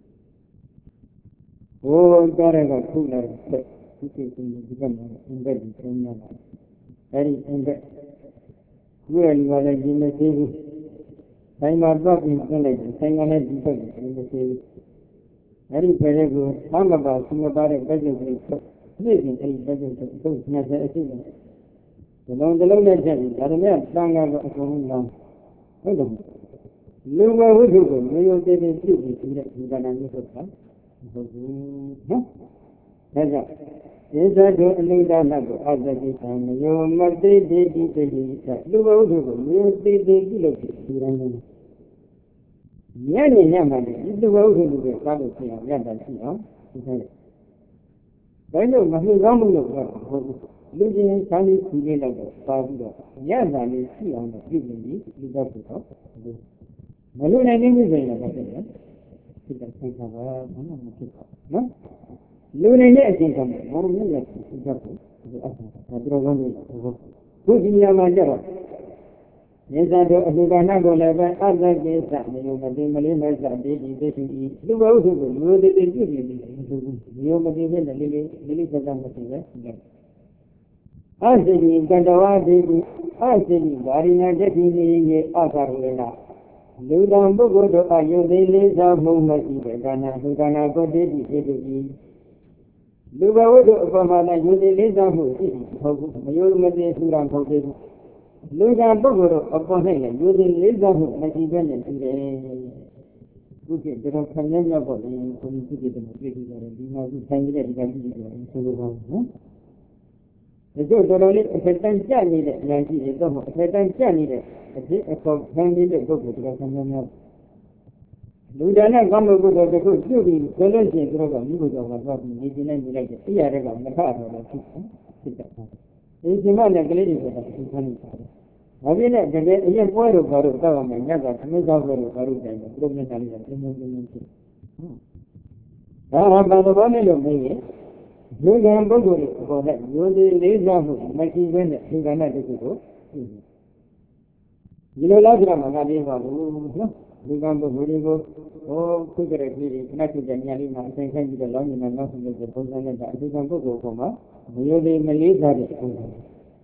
A: ။ဟိုတော်ရကခုလိုက်တဲ့ဒီကိစ္စဒီကမှာအင်္ဂတိသုံးရတာ။အဲဒီအင်္ဂတိကိုယ်လူကလည်းဒီမသိဘူး။ဆိုင်မှာတော့ပြင်လိုက်တယ်ဆိုင်ကလည်းဒီဘက်ကိုမသိဘူး။အဲ့ဒီပဲလေကိုသမဘာသုမပါတဲ့ပဲကျုပ်ကိုနေ့စဉ်အဲ့ဒီပဲကျုပ်ကိုသုံးညက်တဲ့အရှိတယ်ဒီလုံးနဲ့ချက်ပြီးဒါတည်းတန်ခါကအကုန်လုံးလောင်းဟုတ်တယ်လူဘဝုဒ္ဓကိုမျိုးရိုးတည်တည်ပြုပြီးပြီးတဲ့ဒီကဏ္ဍမျိုးဆိုတာဟုတ်ဘူးနော်ဒါကြောင့်ဧဇတ်တို့အလိဒနာကိုအတ္တကိသံမယောမတိတိတိတိလူဘဝုဒ္ဓကိုမျိုးတည်တည်ပြုလို့ဒီတိုင်းမျိုးညနေညမှလည်းဒီဘဝဥဒ္ဓလူတွေစားလို့ရှိအောင်ရတာရှိအောင်ဒီထဲဘယ်လိုမလှူကောင်းမှုလို့ပြောတာဟုတ်ဘူးလူချင်းဆန်းပြီးဖြူလေးလိုက်တော့ပါပြီးတော့ရတာလေးရှိအောင်တော့ပြုပြင်ပြီးလူတော့ဖြစ်တော့မလူနိုင်နေမှုဆိုရင်လည်းဖြစ်တယ်ဒီကဆင်ခံပါဘာမှမဖြစ်ပါဘူးနော်လူနိုင်တဲ့အချင်းချင်းဘာလို့လဲဒီကပ်ကိုဒီအဆောဒါပြောကောင်းလို့ခုဒီညမှာကြတော့ဉာဏ်စံတော်အလူဒါနကိုလည်းပဲအတ္တကိစ္စမယုံမသိမလေးမဲ့စတိတိသိရှိ၏လူဘဝုစုကိုလူတည်တည်ပြုပြီးမယုံမသိနဲ့လေးစကားမရှိပဲအစိတိကတဝါတိအစိတိဗာရိဏတတိနေရေအခါဝေနလူတံပုဂ္ဂိုလ်တို့အယုသိလေးစားမှုမရှိတဲ့ဒါနလူဒါနကိုတည်တည်ဖြစ်၏လူဘဝုစုအပမနာယုသိလေးစားမှုရှိဟုတ်ဘူးမယုံမသိသူတော်ဟုတ်သေးဘူးလူကပုဂ္ဂိုလ်တို့အပေါ်၌လည်းယူသည်လေးစားမှုမရှိဘဲနဲ့ရှိတယ်။ခုကျတော့ခံရရပေါ့လေ။ဘုန်းကြီးတို့ကတွေ့ကြတယ်ဒီမှာခုဆိုင်ကြတဲ့ဒီကကြည့်ကြတယ်ဆိုလိုပါဘူးနော်။ဒီလိုတော်တော်လေးအထက်တန်းကြနေတဲ့ဉာဏ်ရှိတယ်တော့အထက်တန်းကြနေတဲ့အဖြစ်အခေါ်ခံနေတဲ့ပုဂ္ဂိုလ်တွေကခံရများလူဒါနကောင်းမှုကိုတခုပြုပြီးဆိုလို့ရှိရင်တို့ကမိဖို့ကြောင့်သွားပြီးနေနေလိုက်တယ်သိရတဲ့ကောင်မထတော့လည်းဖြစ်တယ်။ဒီဒီမနဲ့ကလေးတွေဆိုတာသူခံနေပါတယ်။ဒါပြည့်နဲ့တကယ်အရင်ပွဲတို့ဘာလို့တောက်ရမယ်ညကသမင်းသောက်လို့ဘာလို့တိုင်တယ်ပြုံးနေတာလေးကပြင်းပြင်းဖြစ်။ဒါဘာသဘောနဲ့လို့မင်းရဲ့လူကံပုဂ္ဂိုလ်တွေအပေါ်နဲ့ရိုးသေးလေးစားမှုမရှိဘဲနဲ့ဒီကဏ္ဍတစ်ခုကိုဒီလိုလားဆိုတာမငါပြေးပါဘူးနော်။လူကံပုဂ္ဂိုလ်တွေကိုခုကြတဲ့ပြည်တွေခဏချစ်တဲ့ညလေးမှာအချိန်ခိုင်းပြီးတော့လောင်းနေနောက်ဆုံးလို့ပုံစံနဲ့အဒီကံပုဂ္ဂိုလ်ပေါ်မှာမရိုးသေးမလေးစားတဲ့ပုံစံ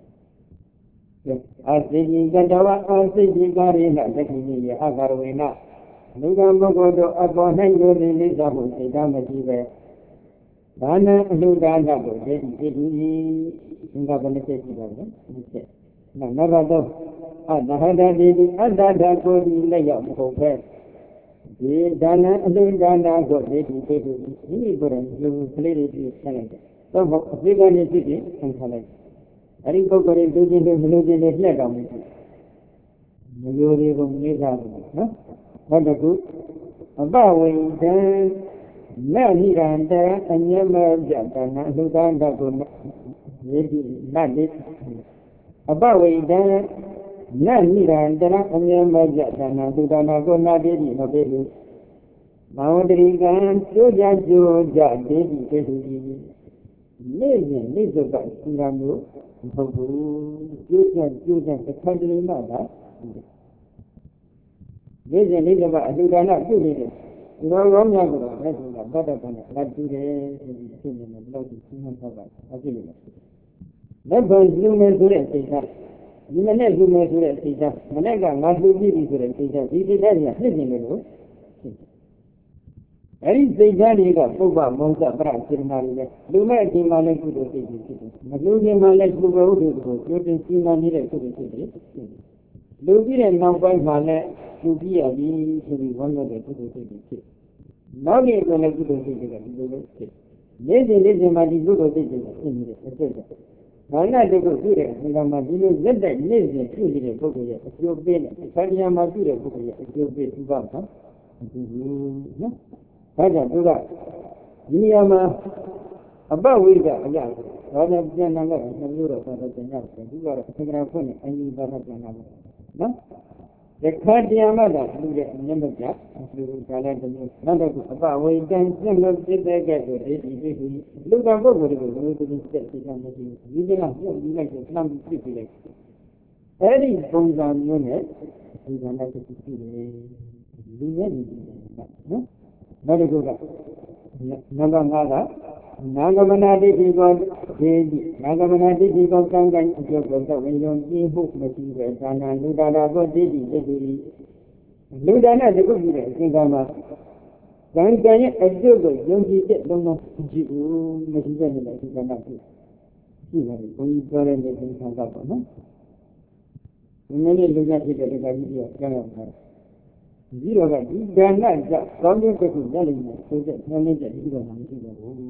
A: အစိတိကတဝအစိတိကာရိနတခိနိယအခါရဝေနလူကံပုဂ္ဂိုလ်တို့အပေါ်၌ယုံကြည်လေးစားမှုစိတ်ဓာတ်မရှိပဲဒါနအလူဒါနကိုတည်တည်ဒီကဘယ်နဲ့ဖြစ်ပါလဲဒီချက်နောက်တော့အတဟတတိအတ္တဓာကိုဒီလက်ရောက်မဟုတ်ပဲဒီဒါနအလုံးဒါနကိုဒီကိုဒီကိုလူကလေးတွေဆက်လိုက်တယ်တော့အသိကနေဖြစ်ပြီးဆံထားလိုက်အဲ့ဒီပုဂ္ဂိုလ်တွေလူချင်းတွေမလူချင်းတွေလှက်တော်မူတယ်မယိုတွေကိုမလေးစားဘူးနော်နောက်တစ်ခုအပဝိဒံမဲ့နိရန္တအညမပြတနာလူသားတတ်ကိုရေးကြည့်နတ်လေးအပဝိဒံနတ်နိရန္တအညမပြတနာလူသားနာကိုနာတိတိမပေးဘူးမဝတ္တိကံကျိုးကြကျိုးကြဒေတိတေသူကြီးနေ့စဉ်နေ့စုပ်ကစီကံမျိုးမဟုတ်ဘူးကျိုးကြတစ်ခါတည်းမှသာနေ့စဉ်နေ့စုပ်ကအလှူဒါနပြုနေတယ်ဒီလိုကောင်းများကတော့လက်ဆိုတာဘတ်တတ်နဲ့လက်တူတယ်ဆိုပြီးသူ့မြင်တယ်လောက်ပြီးစဉ်းစားတော့အကြည့်လို့လက်ပံလူမယ်ဆိုတဲ့စိတ်ဓာတ်ဒီမနဲ့လူမယ်ဆိုတဲ့စိတ်ဓာတ်မနဲ့ကငါလူပြီးပြီဆိုတဲ့စိတ်ဓာတ်ဒီစိတ်ဓာတ်တွေကဖြစ်နေတယ်လို့အဲ့ဒီစိတ်ဓာတ်တွေကပုပ္ပမုံစပရစေနာတွေလေလူမဲ့အချိန်မှလည်းကုသိုလ်စိတ်တွေဖြစ်တယ်မလူခြင်းမှလည်းကုသိုလ်ဥဒ္ဒေကိုကြိုးတင်စီမံနေတဲ့ကုသိုလ်စိတ်တွေလူပြီးတဲ့နောက်ပိုင်းမှာလည်းလူပြီးရပြီဆိုပြီးဝမ်းမြောက်တဲ့ကုသိုလ်စိတ်တွေဖြစ်နောက်နေ့ကလည်းကုသိုလ်စိတ်တွေကဒီလိုပဲဖြစ်နေ့စဉ်မှာဒီကုသိုလ်စိတ်တွေဖြစ်နေတဲ့အကျိုးကြောင့်ဘာနာတကုပြုတဲ့အချိန်မှာဒီလိုလက်တဲ့နေ့စဉ်ပြုနေတဲ့ပုဂ္ဂိုလ်ရဲ့အကျိုးပေးတဲ့ဆရာမှာပြုတဲ့ပုဂ္ဂိုလ်ရဲ့အကျိုးပေးဥပမှာဒီလိုနော်ဒါကြောင့်သူကဒီနေရာမှာအပဝိဒအရာဒါနဲ့ပြန်လာတော့နှမျိုးတော့တော့ပြန်ရတယ်သူကတော့သင်္ကရာဖွင့်နေအရင်ကတော့ပြန်လာတယ်နော်ဒီခါတရားမှသာလူရဲ့အမြင့်မပြလူကလည်းတမျိုးနောက်တော့အပဝိဒံစိတ်လို့ဖြစ်တဲ့ကဲဆိုဒီလူကပုဂ္ဂိုလ်တွေကိုလူတွေစိတ်စိတ်ကမရှိဘူးဒီကပြုတ်ပြီးလိုက်ဆိုလှမ်းပြီးပြစ်ပြီးလိုက်အဲ့ဒီပုံစံမျိုးနဲ့ဒီကနေ့တခုရှိတယ်လူရဲ့ဒီနော်နောက်တစ်ခုကနံပါတ်5ကနာဂမနာတိတိကောဒေတိနာဂမနာတိတိကောကံကံအကျိုးကိုတော့ဝင်ယုံကြည်မှုမရှိပဲဒါနလူဒါနာကိုဒေတိတိလူဒါနတခုပြုတဲ့အချိန်ကမှာကံကံရဲ့အကျိုးကိုယုံကြည်တဲ့လုံးလုံးကြည့်ဦးမရှိတဲ့နေတဲ့အချိန်ကမှာရှိပါတယ်ဘုန်းကြီးပြောတဲ့နေသင်္ခါကပေါ့နော်ဒီနေ့လူသားဖြစ်တဲ့ဒီကကြီးပြောရမှာဒီတော့ကဒီဒါနကြောင့်ကောင်းကျိုးတစ်ခုရလိမ့်မယ်ဆိုတဲ့ဉာဏ်နဲ့ဒီတော့မှမရှိတော့ဘူး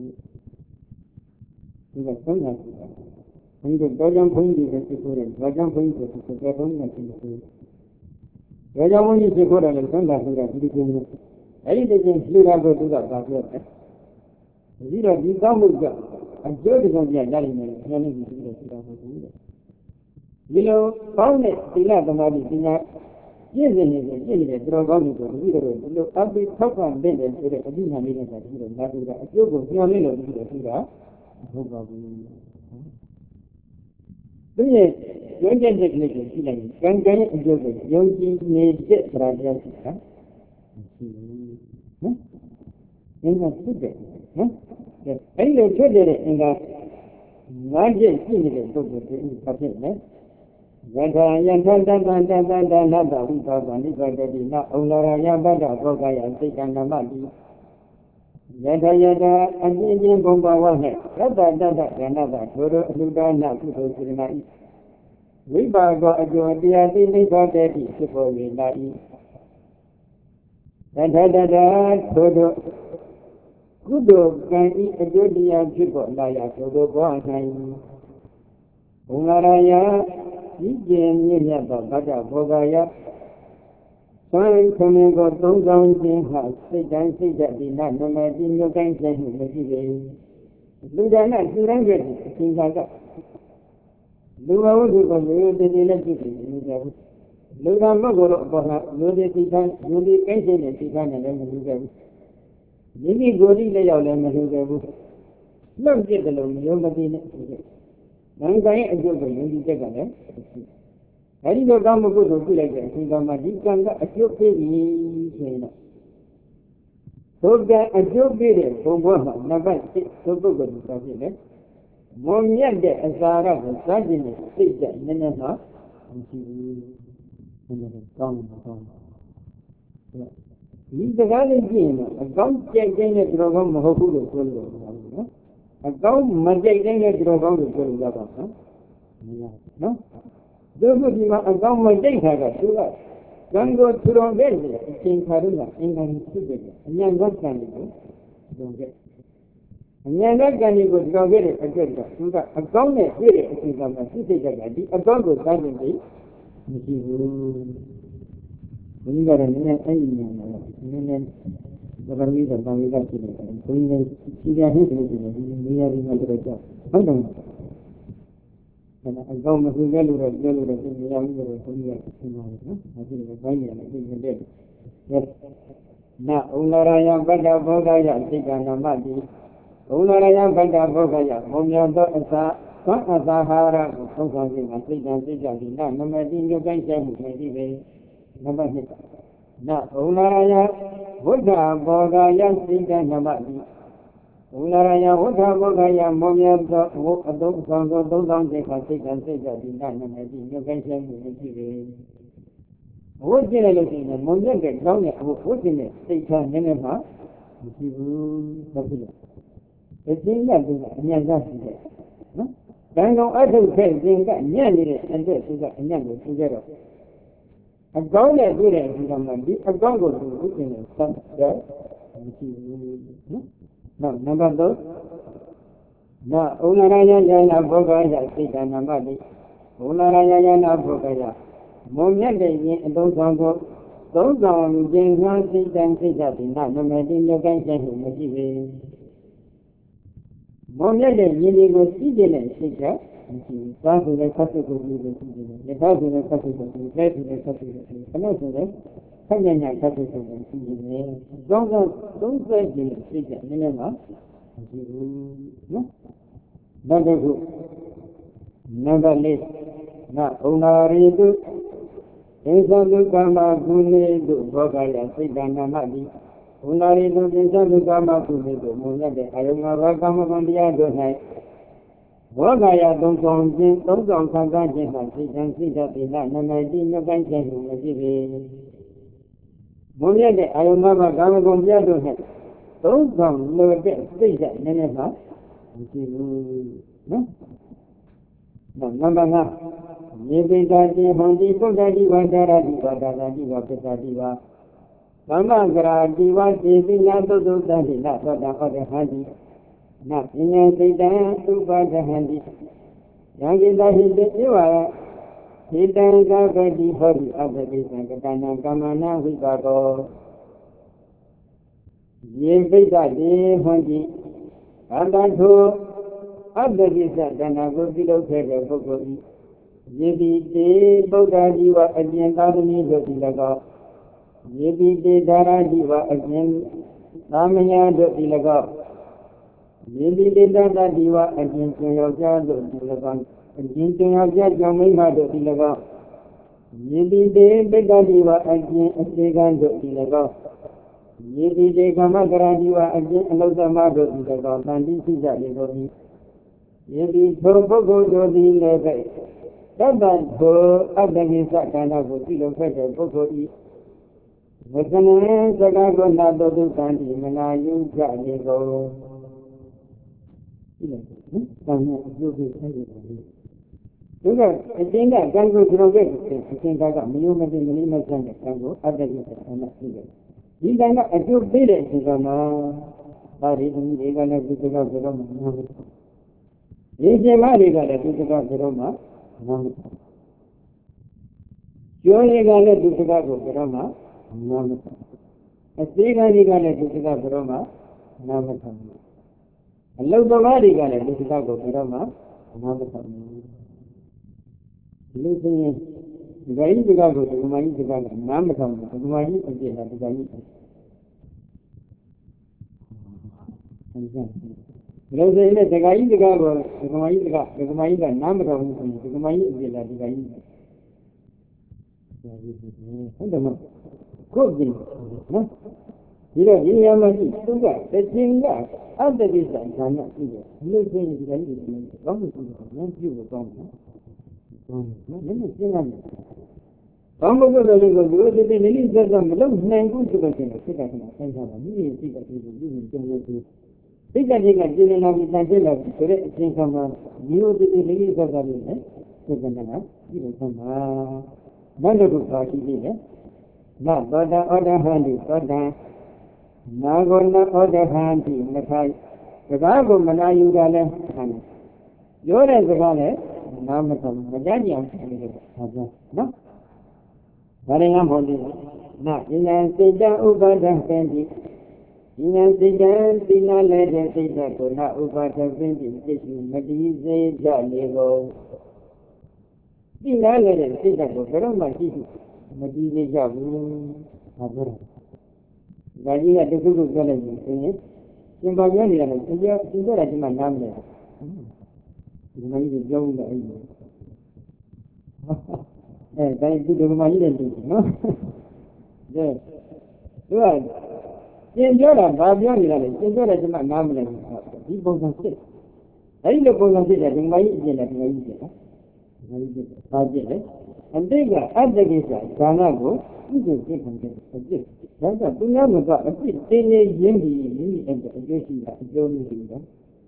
A: ဒီကသုံးတာရှိတာဘုန်းကြီးတို့ကြောင့်ဘုန်းကြီးတွေဖြစ်ဆိုတယ်ကြောင့်ဘုန်းကြီးတွေဖြစ်ဆိုတဲ့ဘုန်းကြီးတွေဖြစ်ဆိုကြောင့်ဘုန်းကြီးဖြစ်ဆိုတယ်လည်းသုံးတာဆိုတာဒီလိုမျိုးအဲ့ဒီတည်းချင်းလူသားကိုသူကပါပြောတယ်ဒီတော့ဒီကောင်းမှုကြောင့်အကျိုးတစ်ခုရလိမ့်မယ်ဉာဏ်နဲ့ဒီလိုရှိတာမဟုတ်ဘူးဒီလိုကောင်းတဲ့သီလသမာဓိပညာပြည့်စုံနေတဲ့သူတော်ကောင်းတွေကိုဒီလိုဒီလိုအပိထောက်ခံတဲ့ဆိုတဲ့အကြည့်ဉာဏ်လေးနဲ့ဒီလိုငါတို့ကအကျိုးကိုပြောင်းလဲလို့ဒီလိုရှိတာမဟုတ်ပါဘူးသူရဲ့ရုံးချက်ကလေးကိုကြည့်လိုက်ကံကံရဲ့အကျိုးကိုယုံကြည်နေတဲ့သရာတရားရှိတာမရှိဘူးနော်အင်းကဖြစ်တယ်နော်အဲ့လိုဖြစ်တဲ့အင်္ဂါငါးချက်ရှိနေတဲ့ပုဂ္ဂိုလ်တွေဘာဖြစ်လဲယထာယထာတတတတတနတ္တဝိပါဒနိဗ္ဗာတတိနဩလာရယပတ္တဘောကယစိတ်ကံဓမ္မတိယထာယထာအကျဉ်းချင်းဘုံဘဝနဲ့သတ္တတတယန္တတထိုတို့အလှူဒါနကုသိုလ်စေတနာဤဝိပါကောအကျိုးတရားသိနိဗ္ဗာန်တတိဖြစ်ပေါ်၍လာ၏ယထာတတထိုတို့ကုသိုလ်ကံဤအကျိုးတရားဖြစ်ပေါ်လာရထိုတို့ဘော၌ဘုံလာရယဒီကျင်မြင့်မြတ်သောဗတ္တဘောဂယသွန်ခမင်းကိုသုံးဆောင်ခြင်းဟာစိတ်တိုင်းစိတ်တည်းဒီနမမတိမြို့တိုင်းဆိုင်မှုမရှိပေလူဒါနသူတိုင်းရဲ့အရှင်သာကလူဘဝသူကိုမျိုးတည်တည်နဲ့ကြည့်ပြီးနေကြဘူးလူကမဟုတ်တော့ဘောကမျိုးတည်တိခံမျိုးတည်ကိစ္စနဲ့တိခံနဲ့လည်းမလူကြဘူးမိမိကိုယ်ကြီးလည်းရောက်လည်းမလူကြဘူးလွတ်ပြစ်တယ်လို့မယုံမသိနဲ့နာမ်ကံရဲ့အကျိုးကိုယုံကြည်ချက်ကလည်းအဲဒီလိုကောင်းမှုကုသိုလ်ပြုလိုက်တဲ့အချိန်ကမှဒီကံကအကျိုးပေးပြီဆိုရင်တော့သို့ကအကျိုးပေးတဲ့ဘုံဘဝမှာနံပါတ်1သို့ပုဂ္ဂိုလ်ကိုဖြစ်တယ်မွန်မြတ်တဲ့အစာရကိုစားခြင်းနဲ့စိတ်ကြနည်းနည်းမှမရှိဘူးနည်းနည်းကောင်းဒီစကားလေးကြည့်ရင်အကောင်းကြိုက်တဲ့သူတော်ကောင်းမဟုတ်ဘူးလို့ပြောလို့နော်အကောင်းမကြိုက်တဲ့သူတော်ကောင်းလို့ပြောလို့ရပါ့မလားမရဘူးနော်တို့ကဒီမှာအကောင်းမကြိုက်တာကသူက Gango through very, in Karuna, in Kansas, and Yangan Kanigo, don't get. And Yangan Kanigo, don't get it, a gong, here, a gongo, suddenly, when you got an enemy, the Ramita, Bangla, Queen, she got his we are in a job. I don't know. And I go with the Galura, in the younger, I think the Vanya, I think the dead. Yes. Now, Unaraya, Bada, Bogaya, Tiganamadi, Unaraya, Bada, Bogaya, Momia, Sahara, something, I think, and Tigan, no matter you can say, maybe, number. Now, Unaraya, Buddha, Bogaya, Tiganamadi. Unaraya, Buddha, Bogaya, Momia, don't take a stick and say that in that you can say, maybe. What did I look in the Monday get down at what in it? They can never. It seems that Yan I know other things that Yan and this is a Yan together. A gong at good as you can a gong go to in it. No, number those. Now, Unaraya Yana Bogaya, Sita Namadi. Unaraya Yana Bogaya. Momia, and those on those on James Hansi and Sita, not no matter you can say him. Momia, you go see the Sita. Start with a couple of the house in a couple of the place in a couple of the commercial. Come in a couple of the don't say the Sita, no. Number two. Number list. Now, Unaridu. Insandukama Gunidu, Bogaya, Sidanamadi. Unaridu, Insandukama Gunidu, Munade, Ayuma Vakama Mondiado Night. Bogaya, don't on Kagaji, and Sita Pina, Namadi, no Ganjan, Munade, Ayuma Vakama Mondiado Night. Don't on lower bed, Sita, Neneva. No, number one. Maybe Daddy, Hondi, Daddy, Vadadi, Vadadi, Vadadiva. Mama, Diva, Devi, Nando, Daddy, not what the other handy. Not in a day, two by the handy. Young in the hill, you are. He then got ready for the other reason, and Gamana, we got all. Ye Daddy, Hondi. And then who? Other reason, then I will be located for Yebi Boga Diva again, Ladani Dotilaga. Yebi Dara Diva again, Ramaya Dotilaga. Yebi Dara Diva again, Toyoja Dotilaga. Again, Toyoja Jamima Dotilaga. Yebi Bega Diva again, Estegan Dotilaga. Yebi Gamagara Diva again, Lozama Dotilaga. Nandi Sija Legori. Yebi Tobogo Dodi Leve. That go up against that kind of a kilo better for eat. But then I go not do candy, and I use that they go. You I think I can go to the way. I think I got new material and can go up against it. You can a few villages on but even they can have to go to Roma. Is a Mariga to go to Roma? Surely Gala to Chicago, Roma, Namaka. A Stigani Gala to Chicago, Roma, Namaka. A Lodovadi Gala to Chicago, Roma, Namaka. Listen, very Chicago to my Chicago, Namaka, to my Chicago. Those in the Gayi Chicago, the Gayi, Namaka, the Gayi. Cooking. You know, you have a sugar, the thing that after this I cannot see it. Listen to the long you will come. Let me sing on it. Come over the legal, you will be released as a long language to continue. Sit at my center, and you will see that you will do. Think I think I didn't have it until I think of you will be released as a second enough. You will come. Wonderful party, Na Toda Oda Handi Toda Nagona Oda Handi Nakai Gago Manayugale Hani Yore Gale Namatam Majaniam No Varingam Holy Na Inan Sida Ubada Fendi Inan Sida Sina Lede Sida Kona Ubada Fendi Kishu Madize Jalego Sina Lede Sida Kona Kishu Madize Jabu Gajiga Duku Galani Zimbabwe is my number. You may be young. I did my identity, no? Yes. Right. In Jordan, Babian, in Jordan is my number. People can sit. I look on the my agent. And they got at the gate, Ganago, you can take them. That's a thing I'm about a bit tiny Yindi and the addressing that Joe.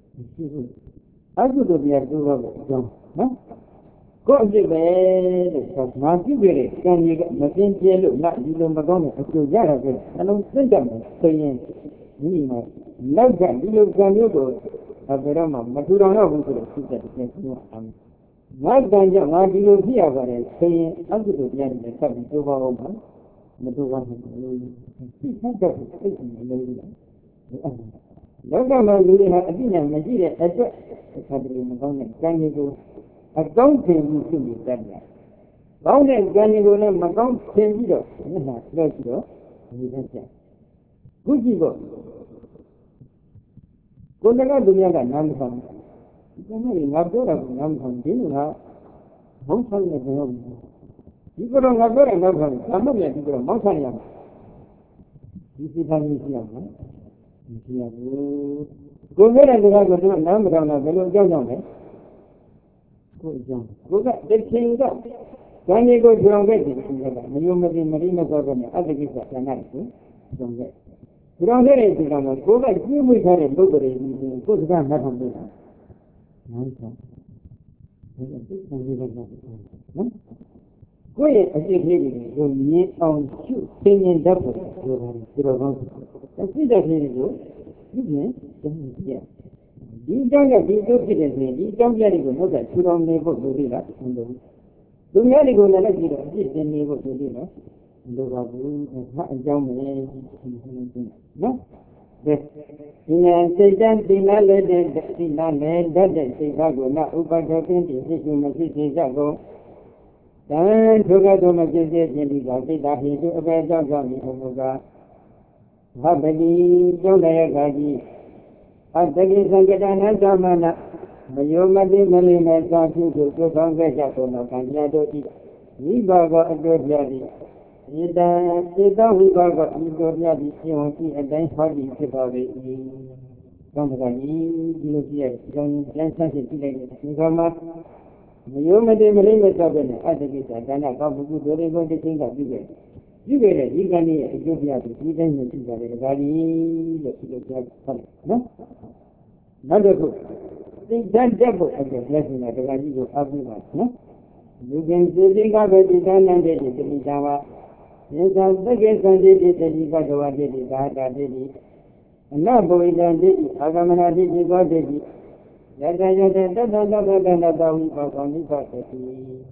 A: I could be a good one. Go the way, not you very, can you get nothing yellow, not you don't go to Yara, and don't think of it, saying, love can you go. Averama, but you don't know who to that. Not than young, I do hear about it, saying, I'm going to get the coming to our home. But do one Logan really had been a Nigeria address. Can you go? I don't think you should be done that. Long as Gannigo and Macon came to let's go. Good you go. Go to the other non-from. Not good of non-from dinner. Home from the home. You go on a very number. I'm not yet to go. Montana. You see how you see them. Go there and go to a number on a little young. Go back. They change up. When you go to a wedding, you may be Marina Governor, other gives us a night. Don't get. You don't get it. Go back. You will have a look at it. Go to that matter. Quay a really go near on two singing double. And see that here you go. Yes. You don't have these two kids, you don't get it, know that you don't able to do that. Do you go to let you know, this then able to do that. And no? Yes. In a second, Tina led that Chicago, not Uber Joking, this you must see Chicago. Then took out on a visit in the Gati that he took a bed of Gami. Happily, don't let Gadi. At the case and get an Azamana. You may be million and talking to go on the Jacono and Yadoti. We got a good lady. You don't we got a good lady, you won't see a dance party about it. Don't look here, don't dance it. You may be million of it at the gate, and I come to do it going to think of you. You get it, you can hear it, you have to see them in the valley, no? Not a good. Think that devil as a blessing at the valley of everyone, no? You can think of it, done and did it, in Java. Yes, I guess I did it, and you got to what did it, I did it. And now, boy, done did it, Agamana did it, God did it. That I know that we was only got it.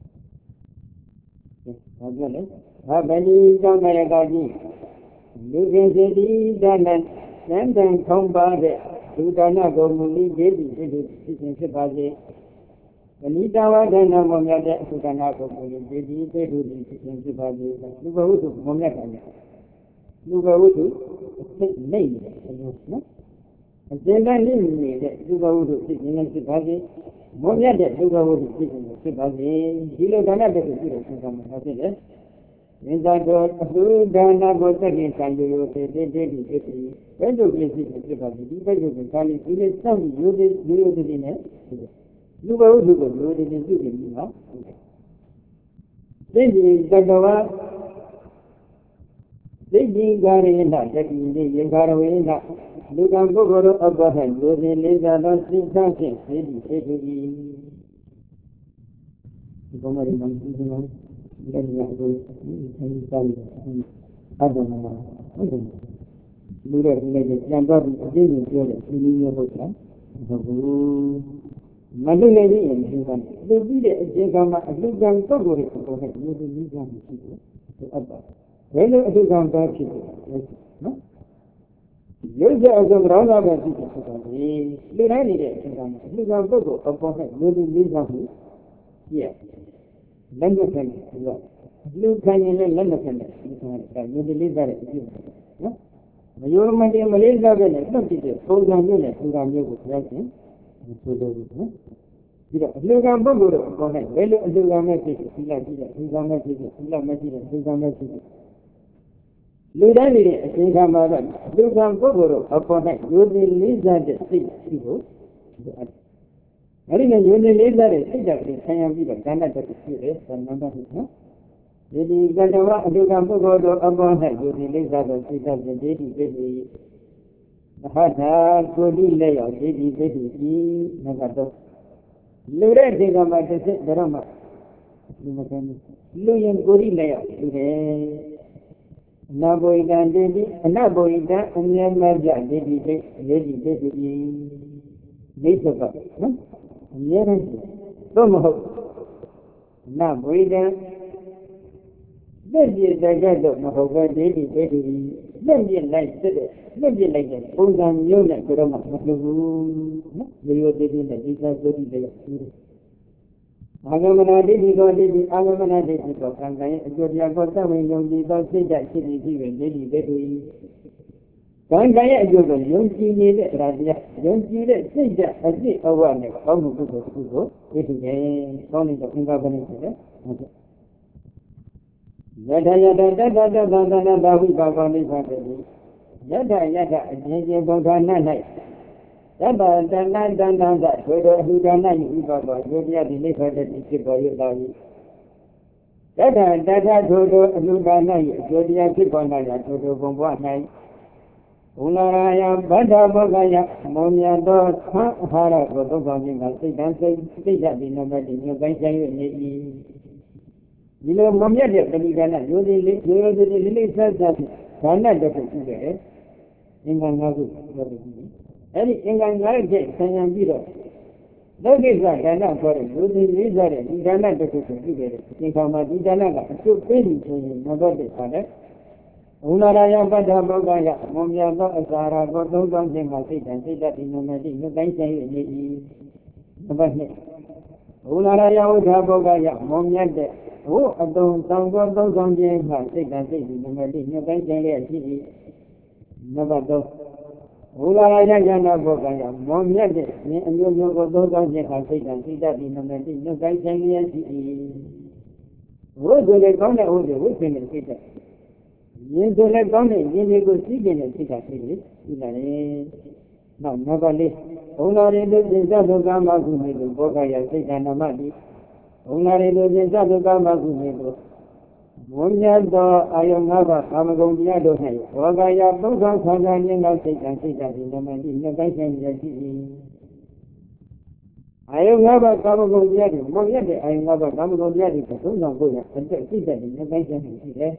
A: How many don't I got you? You can say these and then come by the two Dana go movie, baby, in Chipazi. When he down and a moment to Danako, baby, they do this in Chipazi. You go to Momaka. You go to name, no? And then I need to go to sit in Chipazi. Momaka, you go to sit in Chipazi. He looked another to in that door, Dana was against Sandu, they did it. When you visit the Chipazi, you can call it, you did some, you did in it. You go to go, you did it, you know. This is the Gava. This is Garina, that is Garavina. You can go to a button, you did later, don't see something, say to be. လက်ရကိုအဲဒီစားလို့အဒမနာဟုတ်တယ်လူတဲ့ဒီနေ့ကျန်တော့ဒီအကျဉ်းကြီးပြောတဲ့ဒီနည်းမျိုးဟုတ်လားဟုတ်ဘူးမလူနေရင်ဒီကနေ့လူပြီးတဲ့အကျဉ်းကမှအလူကံပုဂ္ဂိုလ်တွေပေါ်တဲ့ဒီလိုနည်းကမရှိဘူးသူအပ်ပါဘယ်လိုအလူကံသားဖြစ်လဲနော်ရုပ်ရအောင်ဆိုကြောင်းသားပဲဖြစ်တယ်ဆိုတော့ဒီလူတိုင်းနေတဲ့အကျဉ်းကမှအလူကံပုဂ္ဂိုလ်အပေါ်နဲ့လူလူနည်းကမှုပြည့်လက်လက်နဲ့ဒီတော့လူခံရင်လည်းလက်လက်နဲ့ဒီကနေ့လူလေးစားတဲ့အကျဉ်းနော်မယောမတင်မလေးစားပဲနဲ့တွတ်ကြည့်တဲ့ပုံစံမျိုးနဲ့ပုံစံမျိုးကိုပြောခြင်းဆိုလိုဘူးနော်ပြီးတော့အလူကံပုဂ္ဂိုလ်တို့အပေါ်နဲ့ဘယ်လိုအလူကံမဲ့ဖြစ်ဖြစ်ဒီလိုက်ကြည့်တဲ့ဒီကံမဲ့ဖြစ်ဖြစ်ဒီလိုက်မဲ့ဖြစ်တဲ့ဒီကံမဲ့ဖြစ်ဖြစ်လူတိုင်းနေတဲ့အချိန်ခါမှာတော့လူကံပုဂ္ဂိုလ်တို့အပေါ်နဲ့ယုံကြည်လေးစားတဲ့စိတ်ရှိဖို့အဲဒီနဲ့ယုံကြည်လေးစားတဲ့စိတ်ဓာတ်ကိုဆံရပြီးတော့ဉာဏ်နဲ့တက်ဖြစ်တယ်ဆံနံပါတ်1နော်ဒီကတ္တဝအလူကံပုဂ္ဂိုလ်တို့အပေါ်၌ယုံကြည်လေးစားတဲ့စိတ်ဓာတ်ဖြင့်ဒိဋ္ဌိပိဋ္ဌိမဟာသာကိုတိလက်ရောက်ဒိဋ္ဌိပိဋ္ဌိကြီးနံပါတ်3လူတဲ့ဒီကမှာတစ်စစ်တော့မှလူမကန်းလူရင်ကိုတိလက်ရောက်လူတယ်အနာဘဝိတံဒိဋ္ဌိအနဘဝိတံအမြဲမပြဒိဋ္ဌိပိဋ္ဌိဒိဋ္ဌိပိဋ္ဌိကြီးမိစ္ဆကနော်အမြဲတမ်းသို့မဟုတ်အနဘဝိတံလက်ပြတကက်တော့မဟုတ်ပဲဒိဋ္ဌိပိဋ္ဌိလက်ပြလိုက်တဲ့လက်ပြလိုက်တဲ့ပုံစံမျိုးနဲ့ဆိုတော့မှမလုပ်ဘူးနော်ရိုးရိုးသေးသေးနဲ့ဒီကဆိုဒီလည်းရှိတယ်အာဂမနာဒိဋ္ဌိကိုဒိဋ္ဌိအာဂမနာဒိဋ္ဌိကိုကံကံရဲ့အကျိုးတရားကိုသတ်ဝင်ယုံကြည်သောစိတ်ဓာတ်ရှိနေပြီဒိဋ္ဌိပိဋ္ဌိကံကံရဲ့အကျိုးကိုယုံကြည်နေတဲ့တရားယုံကြည်တဲ့စိတ်ဓာတ်အပြည့်အဝနဲ့ကောင်းမှုကုသိုလ်တစ်ခုကိုဒိဋ္ဌိရဲ့ကောင်းတဲ့သင်္ကပ္ပနဲ့ဆိုတဲ့ဟုတ်ကဲ့ယထယထတတတသန္တနာဘာဝိပါကောနိဗ္ဗာန်တည်းယထယထအခြင်းချင်းဘုရား၌သဗ္ဗတဏ္ဍတဏ္ဍသထိုတော်အလှဒါနဤဥပကောဒုတိယဒီနိဗ္ဗာန်တည်းဖြစ်ပေါ်ရလာ၏ယထတထထိုတော်အလှဒါနဤအကျိုးတရားဖြစ်ပေါ်လာရာထိုတော်ဘုံဘဝ၌ဘုလာရာယဗဒ္ဓဘောဂယမောမြတ်သောသံအာဟာရကိုသုံးဆောင်ခြင်းကစိတ်တန်စိတ်ဓာတ်ဒီနမတိညပိုင်းဆိုင်၍နေ၏ဒီလိုမမြတ်တဲ့ပဏိဒါနရိုးသေးလေးလေးဆက်ဆက်ဒါနတစ်ခုရှိတယ်အင်္ဂါ၅ခုပြောလို့ရှိတယ်အဲ့ဒီအင်္ဂါ၅ချက်ဆံရံပြီးတော့လောကိစ္စဒါနခေါ်တဲ့ရိုးသေးလေးစားတဲ့ဒီဒါနတစ်ခုကိုပြုတယ်ဒီခါမှာဒီဒါနကအကျုပ်ပေးပြီးဆိုရင်နံပါတ်1ပါတဲ့ဘုနာရာယပတ္ထဘောဂယမွန်မြတ်သောအစာရာကိုသုံးဆောင်ခြင်းကစိတ်တန်စိတ်တတ်ဒီနမတိမြတ်တိုင်းဆိုင်၍နေ၏နံပါတ်2ဘုနာရာယဝိသဘောဂယမွန်မြတ်တဲ့ဟိုအတုံဆောင်သောသုံးဆောင်ခြင်းကစိတ်တန်စိတ်ဒီနမတိမြတ်တိုင်းဆိုင်၍ရှိ၏နံပါတ်3ဘုလာရာယဉာဏဘောဂယမွန်မြတ်တဲ့ဉာဏ်အမျိုးမျိုးကိုသုံးဆောင်ခြင်းကစိတ်တန်စိတ်တတ်ဒီနမတိမြတ်တိုင်းဆိုင်၍ရှိ၏ဝိဇ္ဇေကောင်းတဲ့ဝိဇ္ဇေဝိသင်တဲ့စိတ်တတ်ယဉ်ဆိုလည်းကောင်းတဲ့ယဉ်တွေကိုသိကျင်တဲ့စိတ်ဓာတ်လေးရှိလာတယ်။နောက်နံပါတ်4ဘုံတော်ရင်တို့စဉ်သဒုက္ခမကုမေတို့ဘောဂယစိတ်ဓာနမတိဘုံတော်ရင်တို့စဉ်သဒုက္ခမကုမေတို့ဝိညာဉ်သောအာယု၅ပါးကာမဂုဏ်တရားတို့၌ဘောဂယပုဂ္ဂောခံစားခြင်းကစိတ်ဓာတ်ဒီနမတိမြတ်တိုင်းဆိုင်ရရှိ၏အာယု၅ပါးကာမဂုဏ်တရားတွေမောင်ရတဲ့အာယု၅ပါးကာမဂုဏ်တရားတွေကိုသုံးဆောင်ဖို့ရအတက်စိတ်ဓာတ်ဒီမြတ်တိုင်းဆိုင်ရှိတယ်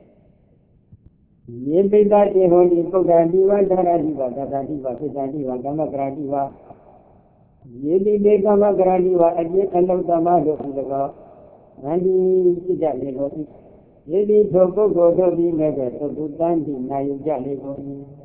A: ယေပိတတေဟောတိပုဒ္ဒတိဝဓာရတိဝသတ္တိဝပိတတိဝကမ္မကရာတိဝယေတိတေကမ္မကရာတိဝအကျဉ်အလုတ္တမတို့ဟူသောဗန္တိစိတ္တလေကိုယေတိထိုပုဂ္ဂိုလ်တို့သည်လည်းသုတ္တန်တိနာယုကြလေကို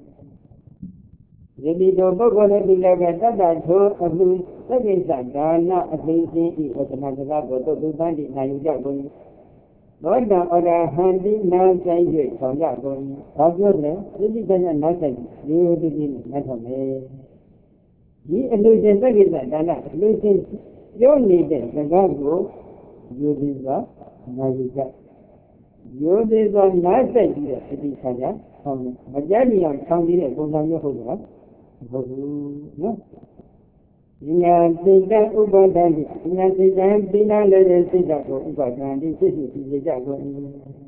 A: ယေတိထိုပုဂ္ဂိုလ်တို့သည်လည်းတတ္တထိုအလှသက္ကိစ္စဒါနအသိစိဤဝတ္တနာစကားကိုသုတ္တန်တိနာယုကြကုန်သောတံအရဟံတိနာဆိုင်၍ဆောင်ရကုန်၏ဘာပြောလဲသိတိကညနာဆိုင်ရိုးရိုးတည်တည်နဲ့နားထောင်မယ်ဒီအလူရှင်သက္ကိစ္စဒါနအလူရှင်ပြောနေတဲ့စကားကိုရိုးသေးစွာနာယူကြရိုးသေးစွာနားဆိုင်ပြီးတဲ့သိတိခါကြဆောင်းတယ်မကြမ်းမြအောင်ဆောင်းနေတဲ့ပုံစံမျိုးဟုတ်ကဲ့ဟုတ်ဘူးနော်ဉာဏ်စိတ်တဥပါဒံဉာဏ်စိတ်တံပိဏလည်းတဲ့စိတ်ဓာတ်ကိုဥပါဒံဒီဖြစ်ဖြစ်ဒီကြကုန်။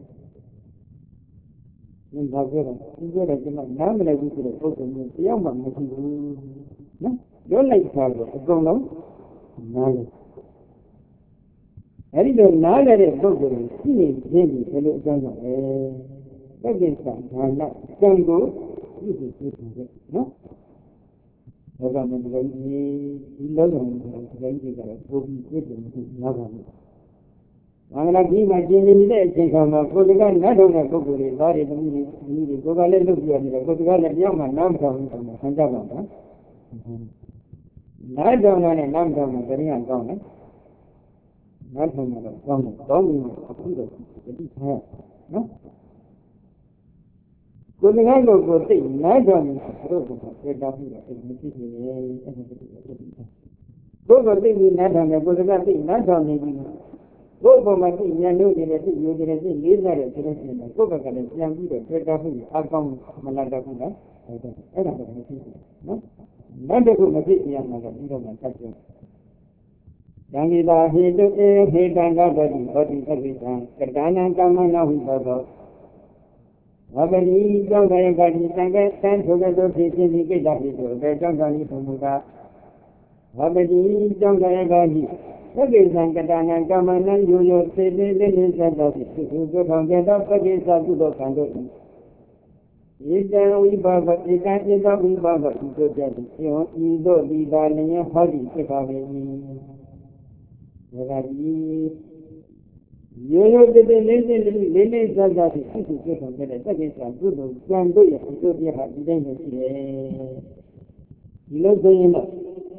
A: ဘာပြောတော့ဒီပြောတဲ့ကျွန်တော်နားမလည်ဘူးဆိုတဲ့ပုဂ္ဂိုလ်မျိုးတယောက်မှမရှိဘူး။နော်ပြောလိုက်တာတော့အကုန်လုံးနားလည်အဲ့ဒီတော့နားလည်းတဲ့ပုဂ္ဂိုလ်ရှိနေခြင်းဒီဘယ်လိုအကြောင်းကြောင့်လဲတက္ကိစ္စဒါနကံကိုပြုစုပြုတယ်နော်ဒါကမှမဟုတ်ဘူးဒီလောကမှာတိုင်းကြီးကတော့ပုံပြီးပြည့်စုံမှုများပါဘူးဘာမှလည်းဒီမှာကျင်နေတဲ့အချိန်ခါမှာကိုယ်ကနတ်တော်တဲ့ပုဂ္ဂိုလ်တွေသားတွေသမီးတွေကိုယ်ကလည်းလုပ်ပြနေတယ်ကိုယ်ကလည်းတရားမှနားမထောင်ဘူးဆိုတော့ဆန်းကြပါတော့နားထောင်နဲ့နားမထောင်နဲ့တရားကောင်းတယ်နားထောင်တော့ကောင်းတယ်ကောင်းပြီအခုတော့ဒီထားနော်ကိုယ်ကလည်းကိုယ်သိနားထောင်နေတော့ကိုယ်ကပြတာပြီးတော့မရှိသေးဘူးအဲ့ဒါကိုသိပြီးနားထောင်တယ်ကိုယ်ကသိနားထောင်နေပြီဘုရားမှာသိဉာဏ်လို့နေတဲ့သိယူနေတဲ့သိလေးစားတဲ့ဆိုတဲ့ကိုယ်ကလည်းပြန်ပြီးတော့တွေ့တာပြီးအကောင်းမလာတော့ဘူးလားအဲ့ဒါတော့မရှိဘူးနော်နောက်တစ်ခုမသိရမှာကပြီးတော့မှတတ်ကြ။ယံဂိတာဟိတုဧဟိတံသောတိဘောတိသက္ကိတံကတဏံကမ္မနာဟုသောဝပတိကြောင့်တဲ့ကတိသံဃသံထိုကဲ့သို့ဖြစ်ခြင်းဒီကိစ္စဖြစ်သောဘယ်ကြောင့်သာဤဘုံမူကားဝပတိကြောင့်တဲ့ကတိသက္ကိတံကတဏံကမ္မနာယိုယိုသေသေးလေးလေးဆက်သောဖြစ်သူတို့ထောင်ကြသောသက္ကိစ္စကုသိုလ်ကံတို့ဤတံဝိပါကဧကံဧသောဝိပါကဤတို့ကြသည်ဤတို့ဒီသာလျင်ဟောဒီဖြစ်ပါပေ၏ဒါကဒီရိုးရိုးတည်တည်လေးလေးစားစားဖြင့်အခုဖြစ်ဆောင်ခဲ့တဲ့သက္ကိစ္စကုသိုလ်ကံတို့ရဲ့အကျိုးတရားဟာဒီတိုင်းပဲရှိတယ်ဒီလိုဆိုရင်တော့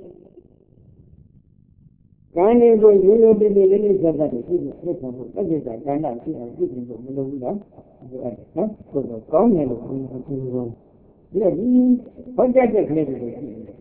A: ကံလေးကိုရိုးရိုးတည်တည်လေးစားစားဖြင့်ဖြစ်ဆောင်ဖို့သက္ကိစ္စကံနာဖြစ်အောင်ပြုပြင်ဖို့မလိုဘူးလားဟုတ်တယ်နော်ဆိုတော့ကောင်းတယ်လို့ပြောလို့ဒီတော့ဒီဟောကြားတဲ့ကလေးတွေရှိတယ်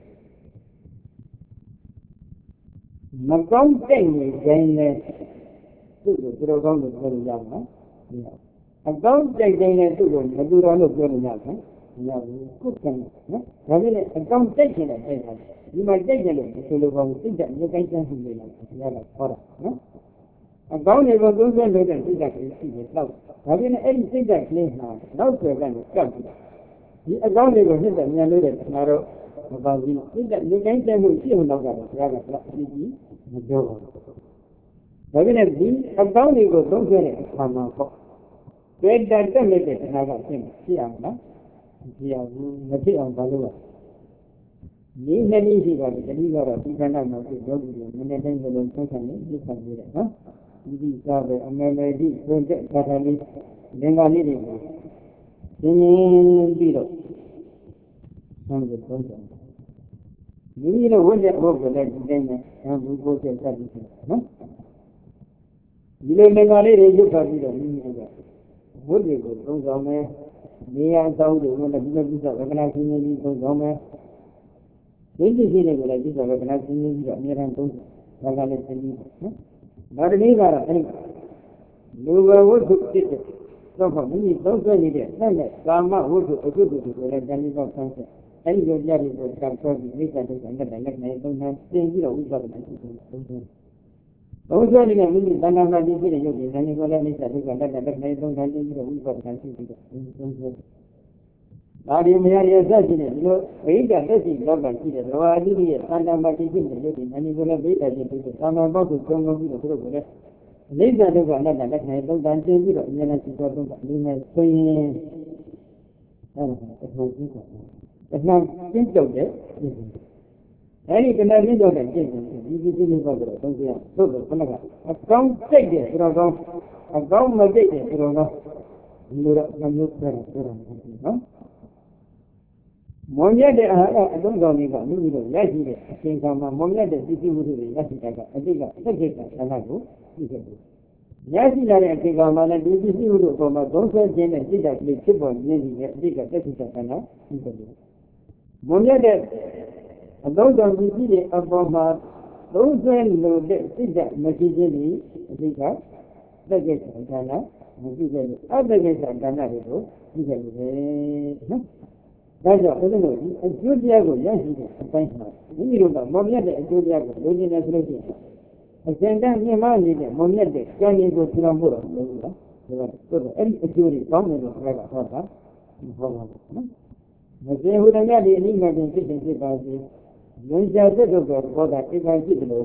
A: မကောင်းတဲ့နေတိုင်းနဲ့သူ့ကိုတော်ကောင်းလို့ပြောလို့ရမှာအကောင်းတဲ့တိုင်းနဲ့သူ့ကိုမတူတော်လို့ပြောလို့ရမှာမရဘူးခုကံနော်ဒါပေမဲ့အကောင်းတဲ့ခြင်းနဲ့တဲ့တာဒီမှာတဲ့ခြင်းလို့ဆိုလိုပါဘူးစိတ်ဓာတ်မျိုးကိုင်းချမ်းမှုတွေလည်းရလာခေါ်တာနော်အကောင်းတွေကိုသုံးဆွဲလို့တဲ့စိတ်ဓာတ်ကြီးရှိတယ်တော့ဒါပေမဲ့အဲ့ဒီစိတ်ဓာတ်ကလေးမှာနောက်ဆွဲကနေကပ်ပြီးဒီအကောင်းတွေကိုနှစ်သက်မြန်လို့တဲ့ငါတို့မပါဘူးစိတ်ဓာတ်မျိုးကိုင်းချမ်းမှုရှိအောင်တော့ကတော့ဘုရားကပြအကြည့်မပြောပါဘူးဒါပေမဲ့ဒီအကောင်းတွေကိုသုံးဆွဲတဲ့အခါမှာပေါ့တွေ့တက်တက်လက်တဲ့ခါကဖြစ်အောင်နော်ဖြစ်အောင်မဖြစ်အောင်ဘာလို့လဲဒီနှစ်နည်းရှိတော့ဒီတိကတော့ဒီခန္ဓာမှာဖြစ်ယောဂီတွေနည်းနည်းတိုင်းလုံးသုံးခံနေပြခံနေတယ်နော်ဒီစားပဲအမေမေဒီသုံးတဲ့ခါတိုင်းလင်္ကာလေးတွေကိုသင်ရင်ပြီးတော့သုံးကြတယ်ဒီလိုဝိဇ္ဇာဘုတ်ကလည်းဒီတိုင်းနဲ့ဘုဘုတ်ဆက်တတ်ပြီးနော်ဒီလိုလင်္ကာလေးတွေရုပ်ထားပြီးတော့မိမိကဝိဇ္ဇာကိုသုံးဆောင်မယ်နေရာဆောင်တွေကိုလည်းဒီလိုပြဿဝကနာရှင်းရှင်းပြီးသုံးဆောင်မယ်ဒီလိုရှိနေကြတယ်ပြဿဝကနာရှင်းရှင်းပြီးတော့အများအားသုံးဒါကလည်းသိပြီးနော်ဒါတနည်းကတော့အဲ့လူဘဝတ္ထုဖြစ်တဲ့သောက်မိမိသုံးဆွဲနေတဲ့ဆက်နဲ့ကာမဝတ္ထုအကုသိုလ်တွေကိုလည်းတဏှာကောင်းဆန်းအဲ့ဒီလိုကြရတဲ့ကံဆွဲပြီးနိစ္စဒုက္ခနဲ့လည်းနဲ့သုံးသပ်ပြင်ပြီးတော့ဥပဒနာရှိတယ်သုံးသပ်ဘုရားဒီကမိမိတဏ္ဍာမှာဖြစ်တဲ့ရုပ်ဉာဏ်ကိုလည်းနိစ္စဒုက္ခနဲ့လည်းသုံးသပ်ပြင်ပြီးတော့ဥပဒနာရှိပြီးတော့သုံးသပ်ဒါဒီမရရဆက်ရှိတဲ့ဒီလိုဘိဓာသက်ရှိလောကရှိတဲ့ဘဝအတိရဲ့တဏ္ဍာမှာဖြစ်တဲ့ရုပ်ဉာဏ်ကိုလည်းဘိဓာဖြစ်ပြီးသာမန်ပေါက်ကိုသုံးပြီးတော့သူတို့ကလည်းနိစ္စဒုက္ခအနတ္တလက္ခဏာသုံးတန်တင်ပြီးတော့အញ្ញနဲ့ရှိတော်သုံးတာဒီမဲ့ဆိုရင်အဲ့ဒါအမှန်ကြီးတာအမှန်ကျင့်ကြောက်တဲ့အဲ့ဒီကဏ္ဍကျင့်ကြောက်တဲ့ကျင့်စဉ်ဒီလေးပေါ့တော့သုံးပြရသို့တော့ခဏကအကောင်းစိတ်တဲ့ဆိုတော့ကောင်းအကောင်းမစိတ်တဲ့ဆိုတော့ကောင်းဒီလိုတော့အမျိုးပြောတာနော်မွန်မြတ်တဲ့အာဟာရအသုံးဆောင်တွေကမိမိတို့ရရှိတဲ့အချိန်ခါမှာမွန်မြတ်တဲ့သိသိမှုတွေရရှိတာကအတိတ်ကသက်သေတာဆန္ဒကိုသိခဲ့တယ်ရရှိလာတဲ့အချိန်ခါမှာလည်းဒီသိသိမှုတို့အပေါ်မှာသုံးဆွဲခြင်းနဲ့စိတ်ဓာတ်ကလေးဖြစ်ပေါ်နေနေတဲ့အတိတ်ကသက်သေတာဆန္ဒသိခဲ့တယ်မွန်မြတ်တဲ့အသုံးဆောင်ပြီးတဲ့အပေါ်မှာသုံးဆွဲလို့တဲ့စိတ်ဓာတ်မရှိခြင်းဒီအတိတ်ကသက်သေတာဆန္ဒမရှိခဲ့လို့အတ္တကိစ္စဆန္ဒတွေကိုသိခဲ့တယ်နော်ဒါကြောင့်အဲ့ဒီလိုဒီအကျိုးတရားကိုရရှိတဲ့အပိုင်းမှာမိမိတို့ကမွန်မြတ်တဲ့အကျိုးတရားကိုလိုချင်တယ်ဆိုလို့ရှိရင်အစဉ်တန်းမြင်မနေတဲ့မွန်မြတ်တဲ့ကံရည်ကိုထူထောင်ဖို့တော့မလိုဘူးလားဒါကတော့အဲ့ဒီအကျိုးတွေကောင်းတယ်လို့ခေါ်တာဟောတာမဟုတ်ပါဘူးနော်မစင်ဟူတဲ့မြတ်ဒီအနိမတင်ဖြစ်ပါစေလွန်ရှာတဲ့တို့ကခေါ်တာဧကံဖြစ်တယ်လို့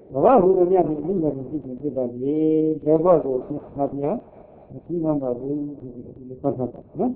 A: ဘာဟုလို့များဒီလိုမျိုးဖြစ်တာလေဘယ်ဘောကိုငါပြမရှိမှမပါဘူးဒီပတ်သက်တာနော်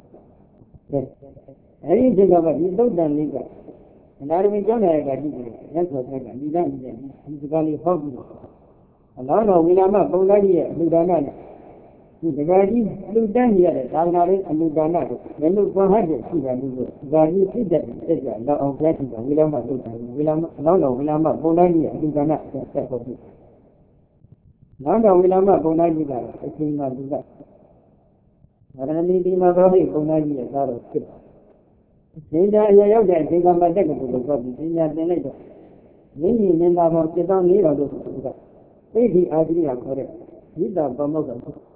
A: အဲဒီဒီကမှဒီသုတ်တန်လေးကအနာရမီကျောင်းရကကြည့်တယ်ရက်ဆိုတဲ့ကဒီကနေ့ဒီစကားလေးဟောပြီးတော့အလောင်းတော်ဝိလာမပုံသားကြီးရဲ့အလှူဒါနနဲ့ဒီဒကာကြီးလူတန်းကြီးရတဲ့သာသနာလေးအလှူဒါနကိုလည်းလူကွန်ဟတ်ရဲ့ရှိတယ်လို့ဒကာကြီးသိတဲ့တက်ကြတော့အောင်ပြတ်ပြီးတော့ဝိလာမသုတ်တန်ဝိလာမအလောင်းတော်ဝိလာမပုံသားကြီးရဲ့အလှူဒါနဆက်ဖို့ပြီလောင်းတော်ဝိလာမပုံသားကြီးကအချိန်မှလူကဗရဏီဒီမှာတော့ဒီပုံသားကြီးရဲ့သားတော်ဖြစ်တယ်။ဒီကြအရရောက်တဲ့အချိန်ကမှတက်ကတူလို့ဆိုပြီးပညာသင်လိုက်တော့ရင်းကြီးနေတာပေါ်ပြတောင်း၄တော်လို့ဆိုတာသိဒီအာတိကခေါ်တဲ့ဣဒ္ဓဗမောက္ခ